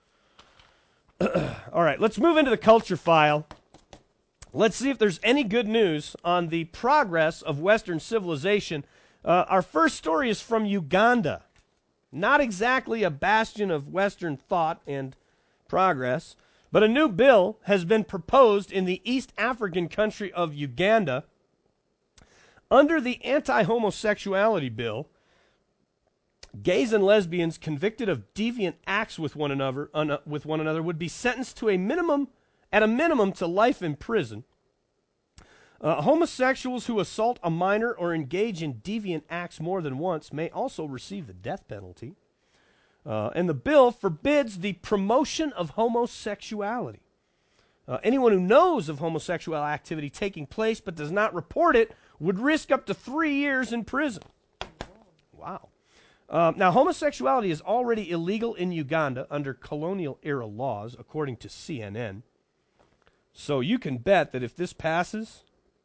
All right, let's move into the culture file. Let's see if there's any good news on the progress of Western civilization. Our first story is from Uganda. Not exactly a bastion of Western thought and progress, but a new bill has been proposed in the East African country of Uganda. Under the anti-homosexuality bill, gays and lesbians convicted of deviant acts with one another would be sentenced to at a minimum to life in prison. Homosexuals who assault a minor or engage in deviant acts more than once may also receive the death penalty. And the bill forbids the promotion of homosexuality. Anyone who knows of homosexual activity taking place but does not report it would risk up to 3 years in prison. Wow. Now, homosexuality is already illegal in Uganda under colonial-era laws, according to CNN. So you can bet that if this passes,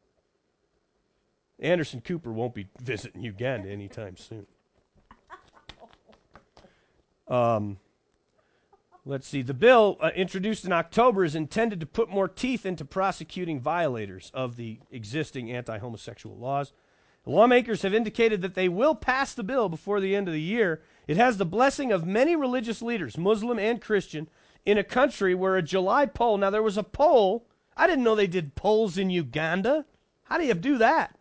Anderson Cooper won't be visiting Uganda anytime soon. Let's see. The bill introduced in October is intended to put more teeth into prosecuting violators of the existing anti-homosexual laws. The lawmakers have indicated that they will pass the bill before the end of the year. It has the blessing of many religious leaders, Muslim and Christian, in a country where a July poll, now there was a poll, I didn't know they did polls in Uganda. How do you do that?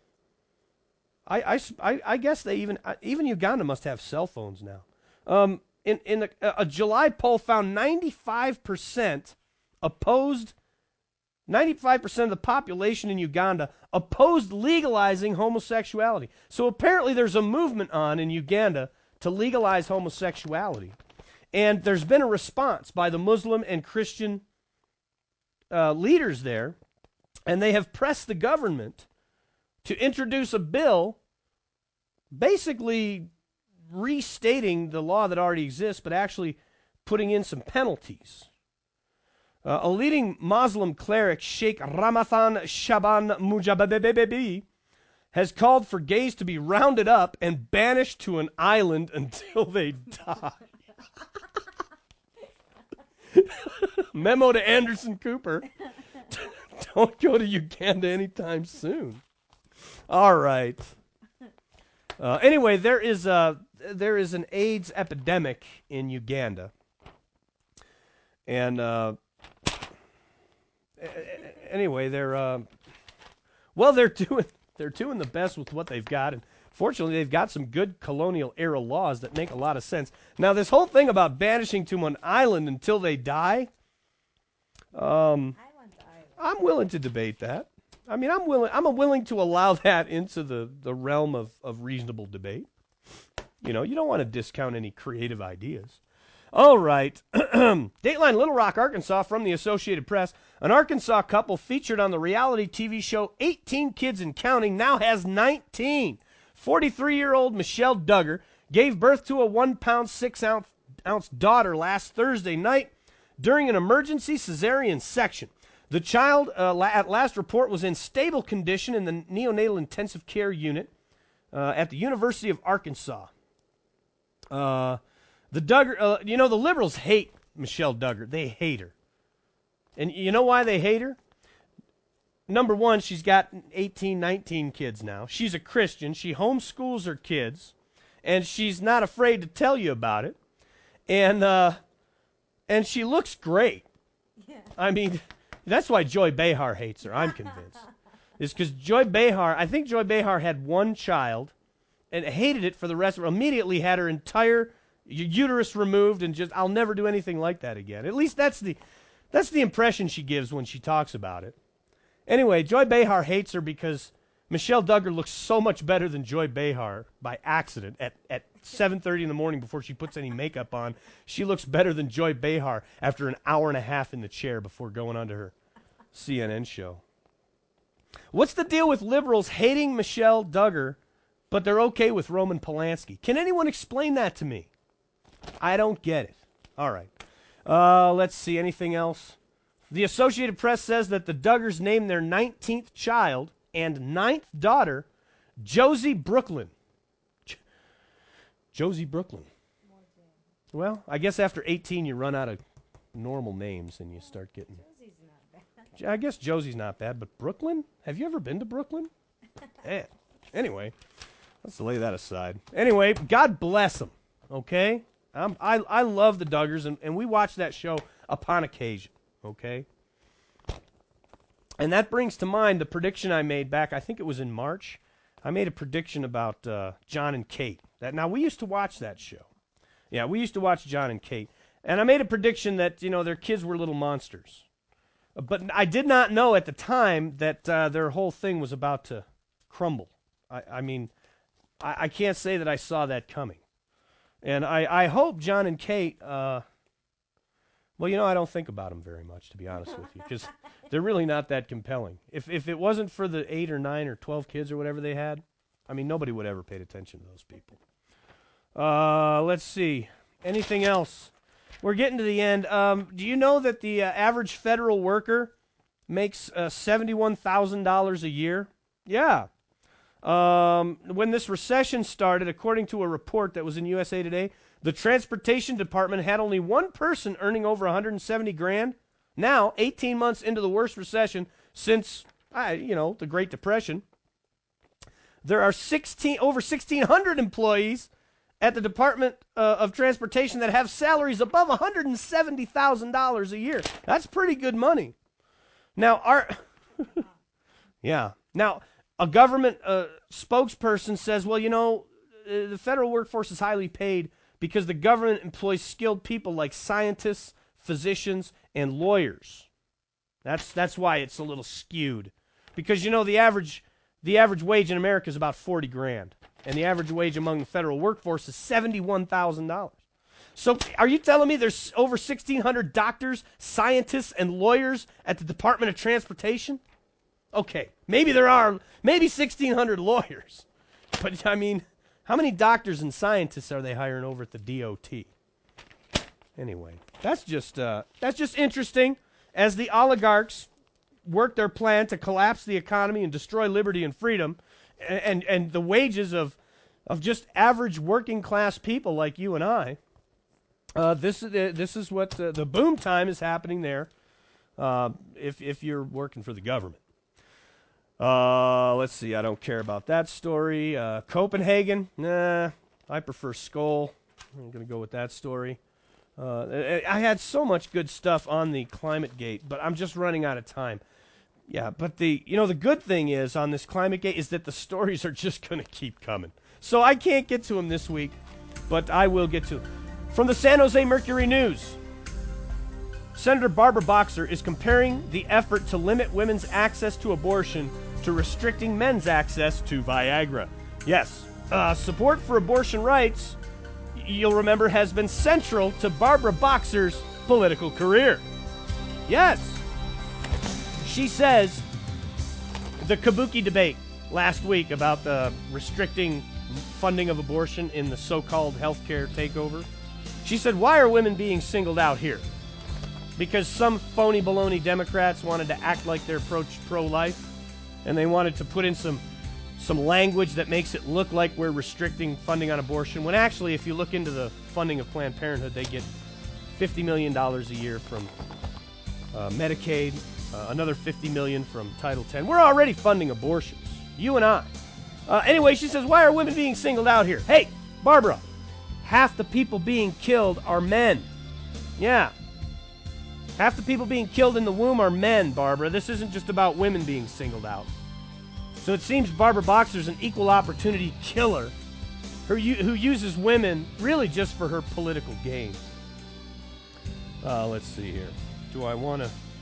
I guess they even Uganda must have cell phones now. A July poll found 95% opposed. 95% of the population in Uganda opposed legalizing homosexuality. So apparently there's a movement on in Uganda to legalize homosexuality. And there's been a response by the Muslim and Christian leaders there, and they have pressed the government to introduce a bill basically restating the law that already exists, but actually putting in some penalties. A leading Muslim cleric, Sheikh Ramathan Shaban Mujababebebi, has called for gays to be rounded up and banished to an island until they die. Memo to Anderson Cooper. Don't go to Uganda anytime soon. All right. Anyway, there is an AIDS epidemic in Uganda. And anyway, they're doing the best with what they've got, and fortunately, they've got some good colonial era laws that make a lot of sense. Now, this whole thing about banishing to an island until they die, I'm willing to debate that. I mean, I'm willing to allow that into the realm of reasonable debate. You know, you don't want to discount any creative ideas. All right. Dateline Little Rock, Arkansas, from the Associated Press. An Arkansas couple featured on the reality TV show 18 Kids and Counting now has 19. 43-year-old Michelle Duggar gave birth to a 1 pound 6 ounce daughter last Thursday night during an emergency cesarean section. The child, at last report, was in stable condition in the neonatal intensive care unit at the University of Arkansas. The Duggar, the liberals hate Michelle Duggar. They hate her. And you know why they hate her? Number one, she's got 18, 19 kids now. She's a Christian. She homeschools her kids. And she's not afraid to tell you about it. And she looks great. Yeah. I mean, that's why Joy Behar hates her, I'm convinced. It's because I think Joy Behar had one child and hated it for the rest of her. Immediately had her entire uterus removed and just, I'll never do anything like that again. At least that's the impression she gives when she talks about it. Anyway, Joy Behar hates her because Michelle Duggar looks so much better than Joy Behar by accident at 7:30 in the morning before she puts any makeup on. She looks better than Joy Behar after an hour and a half in the chair before going on to her CNN show. What's the deal with liberals hating Michelle Duggar, but they're okay with Roman Polanski? Can anyone explain that to me? I don't get it. All right. Let's see. Anything else? The Associated Press says that the Duggars named their 19th child and 9th daughter Josie Brooklyn. Josie Brooklyn. Well, I guess after 18 you run out of normal names and you start getting... Josie's not bad. I guess Josie's not bad, but Brooklyn? Have you ever been to Brooklyn? Anyway, let's lay that aside. Anyway, God bless them, okay? I love the Duggars, and we watch that show upon occasion, okay? And that brings to mind the prediction I made back, I think it was in March. I made a prediction about John and Kate. Now, we used to watch that show. Yeah, we used to watch John and Kate. And I made a prediction that, their kids were little monsters. But I did not know at the time that their whole thing was about to crumble. I can't say that I saw that coming. And I hope John and Kate, I don't think about them very much, to be honest with you, because they're really not that compelling. If it wasn't for the 8 or 9 or 12 kids or whatever they had, nobody would ever paid attention to those people. Let's see. Anything else? We're getting to the end. Do you know that the average federal worker makes $71,000 a year? Yeah. When this recession started, according to a report that was in USA Today, The transportation department had only one person earning over 170 grand. Now, 18 months into the worst recession since, the Great Depression, there are over 1,600 employees at the Department of Transportation that have salaries above $170,000 a year. That's pretty good money. Now, yeah. Now, a government spokesperson says, well, the federal workforce is highly paid because the government employs skilled people like scientists, physicians, and lawyers. That's why it's a little skewed. Because, the average wage in America is about 40 grand. And the average wage among the federal workforce is $71,000. So are you telling me there's over 1,600 doctors, scientists, and lawyers at the Department of Transportation? Okay, maybe 1,600 lawyers. But, how many doctors and scientists are they hiring over at the DOT? Anyway, that's just interesting as the oligarchs work their plan to collapse the economy and destroy liberty and freedom, and the wages of just average working class people like you and I. This is what the boom time is happening there. If you're working for the government. Let's see. I don't care about that story. Copenhagen. Nah, I prefer Skoll. I'm going to go with that story. I had so much good stuff on the Climate Gate, but I'm just running out of time. Yeah, but the good thing is on this Climate Gate is that the stories are just going to keep coming. So I can't get to them this week, but I will get to them. From the San Jose Mercury News. Senator Barbara Boxer is comparing the effort to limit women's access to abortion to restricting men's access to Viagra. Yes, support for abortion rights, you'll remember, has been central to Barbara Boxer's political career. Yes. She says the Kabuki debate last week about the restricting funding of abortion in the so-called healthcare takeover. She said, why are women being singled out here? Because some phony baloney Democrats wanted to act like they're pro-life, and they wanted to put in some language that makes it look like we're restricting funding on abortion, when actually, if you look into the funding of Planned Parenthood, they get $50 million a year from Medicaid, another $50 million from Title X. We're already funding abortions, you and I. Anyway, she says, why are women being singled out here? Hey, Barbara, half the people being killed are men. Yeah. Half the people being killed in the womb are men, Barbara. This isn't just about women being singled out. So it seems Barbara Boxer's an equal opportunity killer who uses women really just for her political gain. Let's see here. Do I want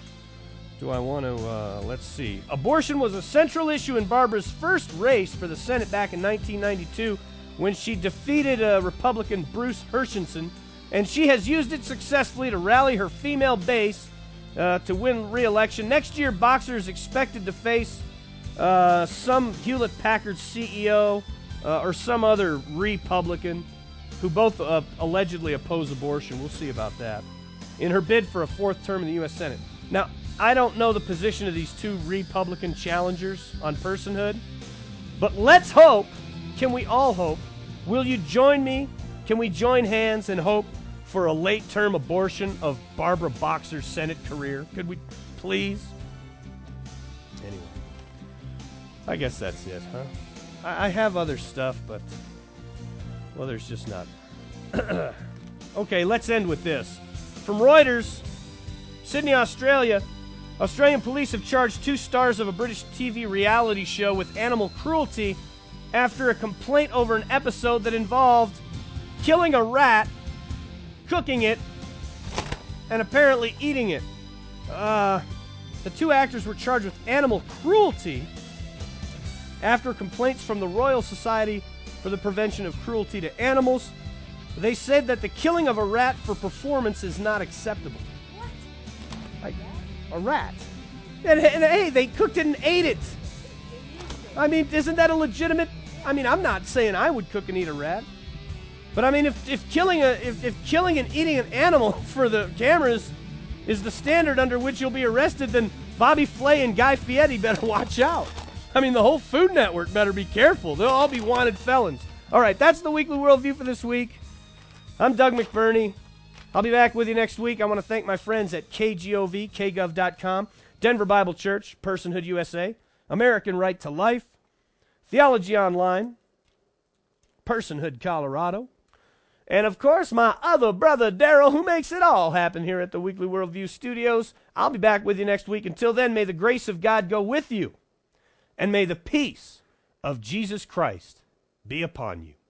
to, let's see. Abortion was a central issue in Barbara's first race for the Senate back in 1992 when she defeated Republican Bruce Hershenson, and she has used it successfully to rally her female base to win re-election. Next year, Boxer is expected to face some Hewlett-Packard CEO or some other Republican who both allegedly oppose abortion. We'll see about that. In her bid for a fourth term in the U.S. Senate. Now, I don't know the position of these two Republican challengers on personhood, but let's hope, can we all hope, will you join me? Can we join hands and hope for a late-term abortion of Barbara Boxer's Senate career? Could we please? Anyway, I guess that's it, huh? I have other stuff, but, well, there's just not. Okay, let's end with this. From Reuters, Sydney, Australia, Australian police have charged 2 stars of a British TV reality show with animal cruelty after a complaint over an episode that involved killing a rat, cooking it, and apparently eating it. The 2 actors were charged with animal cruelty after complaints from the Royal Society for the Prevention of Cruelty to Animals. They said that the killing of a rat for performance is not acceptable. What? A rat. And hey, they cooked it and ate it. I mean, isn't that a legitimate... I mean, I'm not saying I would cook and eat a rat. But I mean, if killing and eating an animal for the cameras is the standard under which you'll be arrested, then Bobby Flay and Guy Fieri better watch out. I mean, the whole Food Network better be careful. They'll all be wanted felons. All right, that's the Weekly Worldview for this week. I'm Doug McBurney. I'll be back with you next week. I want to thank my friends at KGOV, KGov.com, Denver Bible Church, Personhood USA, American Right to Life, Theology Online, Personhood Colorado, and of course my other brother Daryl, who makes it all happen here at the Weekly Worldview Studios. I'll be back with you next week. Until then, may the grace of God go with you, and may the peace of Jesus Christ be upon you.